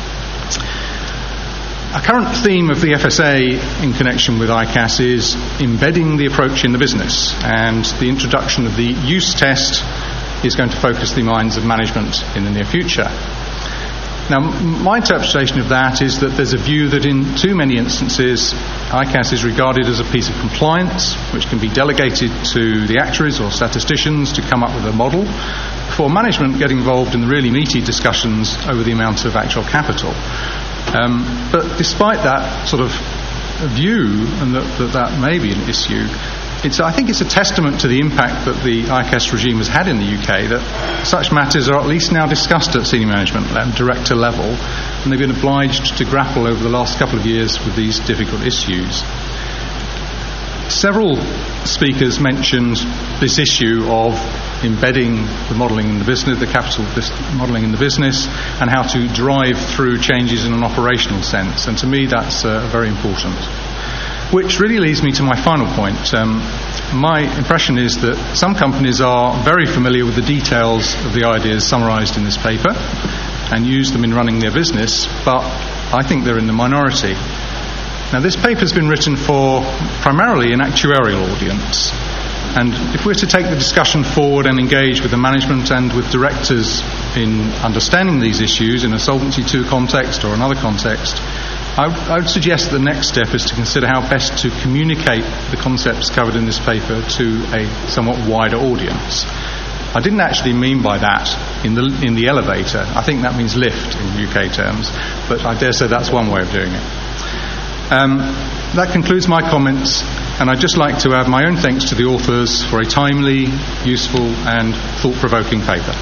[SPEAKER 14] A current theme of the F S A in connection with I C A S is embedding the approach in the business, and the introduction of the use test is going to focus the minds of management in the near future. Now, my interpretation of that is that there's a view that in too many instances I C A S is regarded as a piece of compliance which can be delegated to the actuaries or statisticians to come up with a model before management get involved in the really meaty discussions over the amount of actual capital. Um, but despite that sort of view, and that that, that may be an issue, it's, I think it's a testament to the impact that the I C A S regime has had in the U K that such matters are at least now discussed at senior management and director level, and they've been obliged to grapple over the last couple of years with these difficult issues. Several speakers mentioned this issue of embedding the modelling in the business, the capital modelling in the business, and how to drive through changes in an operational sense. And to me, that's uh, very important. Which really leads me to my final point. Um, my impression is that some companies are very familiar with the details of the ideas summarised in this paper and use them in running their business, but I think they're in the minority. Now, this paper has been written for primarily an actuarial audience, and if we're to take the discussion forward and engage with the management and with directors in understanding these issues in a Solvency two context or another context, I would, I would suggest the next step is to consider how best to communicate the concepts covered in this paper to a somewhat wider audience. I didn't actually mean by that in the, in the elevator. I think that means lift in U K terms, but I dare say that's one way of doing it. Um, that concludes my comments, and I'd just like to add my own thanks to the authors for a timely, useful and thought-provoking paper.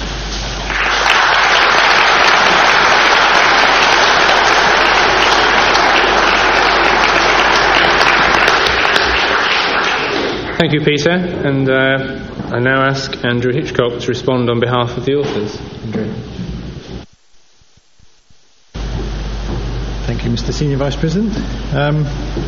[SPEAKER 1] Thank you, Peter, and uh, I now ask Andrew Hitchcock to respond on behalf of the authors. Andrew.
[SPEAKER 6] Thank you, Mister Senior Vice President. Um,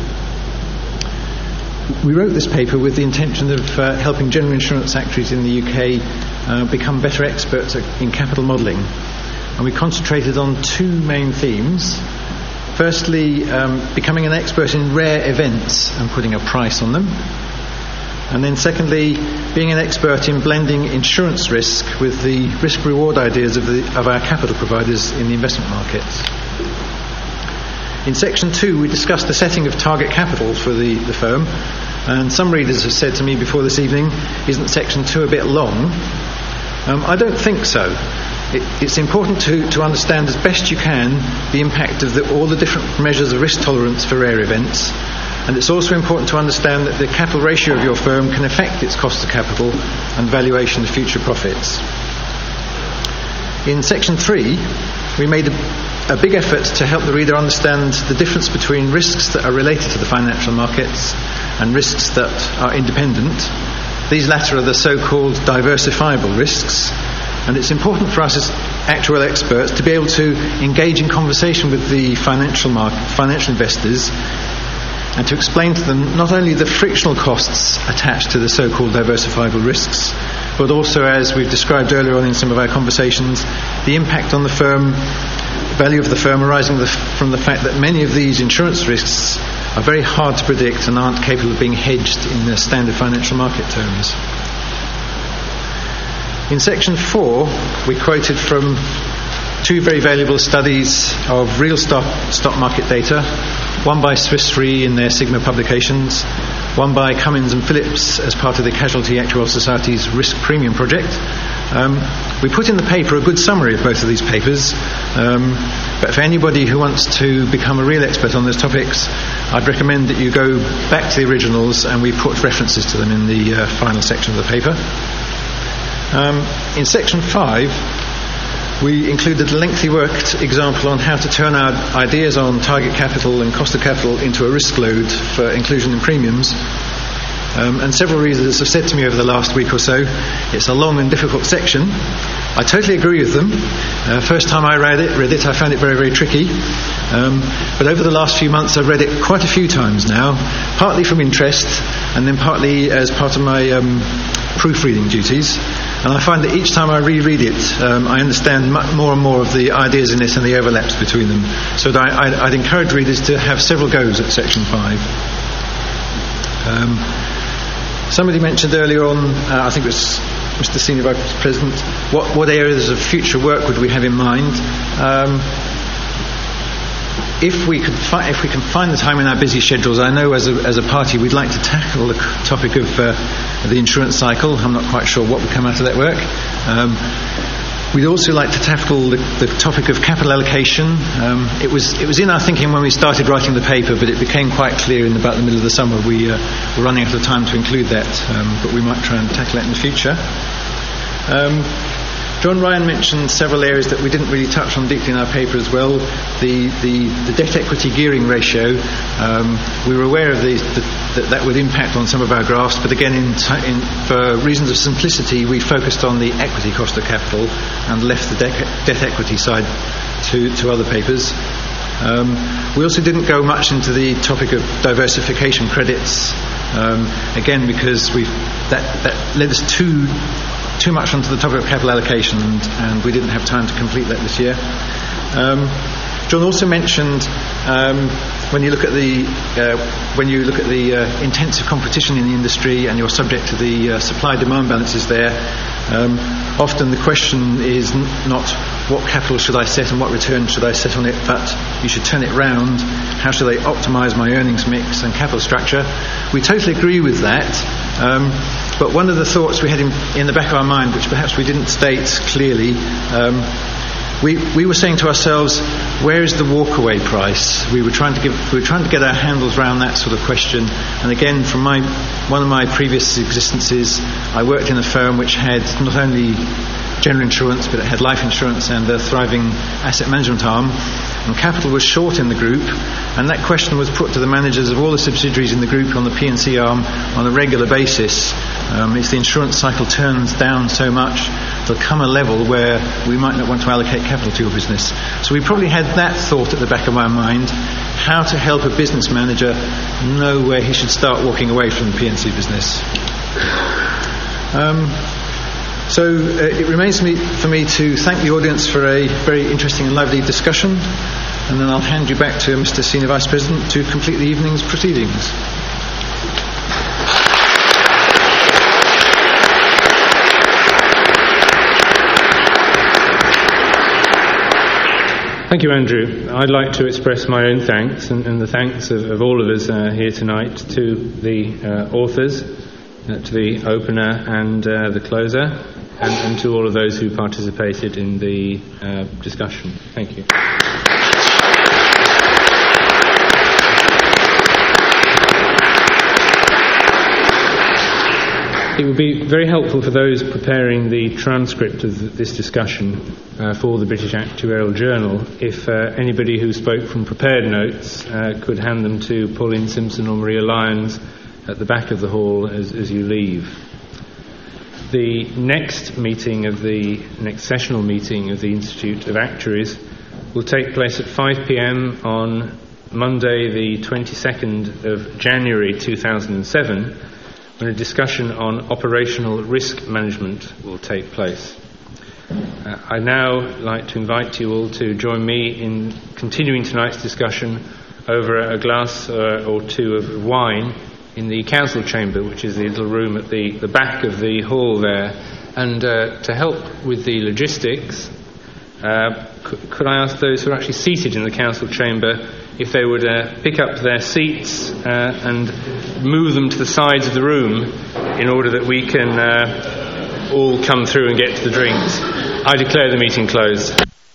[SPEAKER 6] we wrote this paper with the intention of uh, helping general insurance actuaries in the U K uh, become better experts in capital modelling. And we concentrated on two main themes. Firstly, um, becoming an expert in rare events and putting a price on them. And then secondly, being an expert in blending insurance risk with the risk-reward ideas of, the, of our capital providers in the investment markets. In section two, we discussed the setting of target capital for the, the firm, and some readers have said to me before this evening, isn't section two a bit long? Um, I don't think so. It, it's important to, to understand as best you can the impact of the, all the different measures of risk tolerance for rare events, And it's also important to understand that the capital ratio of your firm can affect its cost of capital and valuation of future profits. In section three, we made a, a big effort to help the reader understand the difference between risks that are related to the financial markets and risks that are independent. These latter are the so-called diversifiable risks, and it's important for us as actuarial experts to be able to engage in conversation with the financial market, financial investors, and to explain to them not only the frictional costs attached to the so-called diversifiable risks, but also, as we've described earlier on in some of our conversations, the impact on the firm, value of the firm arising the, from the fact that many of these insurance risks are very hard to predict and aren't capable of being hedged in the standard financial market terms. In section four, we quoted from two very valuable studies of real stock, stock market data, one by Swiss Re in their Sigma publications, one by Cummins and Phillips as part of the Casualty Actuarial Society's Risk Premium project. Um, we put in the paper a good summary of both of these papers, um, but for anybody who wants to become a real expert on those topics, I'd recommend that you go back to the originals, and we put references to them in the uh, final section of the paper. Um, in section five, we included a lengthy worked example on how to turn our ideas on target capital and cost of capital into a risk load for inclusion in premiums. Um, and several readers have said to me over the last week or so, it's a long and difficult section. I totally agree with them. Uh, first time I read it, read it, I found it very, very tricky. Um, but over the last few months, I've read it quite a few times now, partly from interest, and then partly as part of my um, proofreading duties. And I find that each time I reread it, um, I understand much more and more of the ideas in it and the overlaps between them. So I, I, I'd encourage readers to have several goes at section five. Um, somebody mentioned earlier on, uh, I think it was Mister Senior Vice President, what, what areas of future work would we have in mind? Um, If we, could fi- if we can find the time in our busy schedules, I know as a, as a party we'd like to tackle the topic of uh, the insurance cycle. I'm not quite sure what would come out of that work. Um, we'd also like to tackle the, the topic of capital allocation. Um, it was it was in our thinking when we started writing the paper, but it became quite clear in about the middle of the summer we uh, were running out of time to include that, um, but we might try and tackle that in the future. Um, John Ryan mentioned several areas that we didn't really touch on deeply in our paper as well. The, the, the debt-equity gearing ratio, um, we were aware of the, the, that that would impact on some of our graphs, but again, in, t- in, for reasons of simplicity, we focused on the equity cost of capital and left the de- debt-equity side to, to other papers. Um, we also didn't go much into the topic of diversification credits, um, again because we that, that led us too too much onto the topic of capital allocation, and, and we didn't have time to complete that this year. Um, John also mentioned um, when you look at the uh, when you look at the uh, intensive competition in the industry and you're subject to the uh, supply-demand balances there, um, often the question is n- not what capital should I set and what return should I set on it, but you should turn it round. How should I optimise my earnings mix and capital structure? We totally agree with that. Um, but one of the thoughts we had in, in the back of our mind, which perhaps we didn't state clearly, um, we we were saying to ourselves, where is the walkaway price? We were trying to give we were trying to get our handles around that sort of question. And again, from my one of my previous existences, I worked in a firm which had not only general insurance, but it had life insurance and a thriving asset management arm, and capital was short in the group, and that question was put to the managers of all the subsidiaries in the group on the P and C arm on a regular basis. Um, if the insurance cycle turns down so much, there'll come a level where we might not want to allocate capital to your business. So we probably had that thought at the back of our mind, how to help a business manager know where he should start walking away from the P and C business. Um, So uh, it remains me, for me to thank the audience for a very interesting and lively discussion, and then I'll hand you back to Mister Senior Vice President to complete the evening's proceedings.
[SPEAKER 1] Thank you, Andrew. I'd like to express my own thanks and, and the thanks of, of all of us uh, here tonight to the uh, authors, uh, to the opener and uh, the closer, and, and to all of those who participated in the uh, discussion. Thank you. It would be very helpful for those preparing the transcript of th- this discussion uh, for the British Actuarial Journal if uh, anybody who spoke from prepared notes uh, could hand them to Pauline Simpson or Maria Lyons at the back of the hall as, as you leave. The next meeting of the next sessional meeting of the Institute of Actuaries will take place at five p.m. on Monday the twenty-second of January two thousand seven, when a discussion on operational risk management will take place. Uh, I'd now like to invite you all to join me in continuing tonight's discussion over a glass uh, or two of wine in the council chamber, which is the little room at the, the back of the hall there. And uh, to help with the logistics, uh, could, could I ask those who are actually seated in the council chamber if they would uh, pick up their seats uh, and move them to the sides of the room in order that we can uh, all come through and get to the drinks. I declare the meeting closed.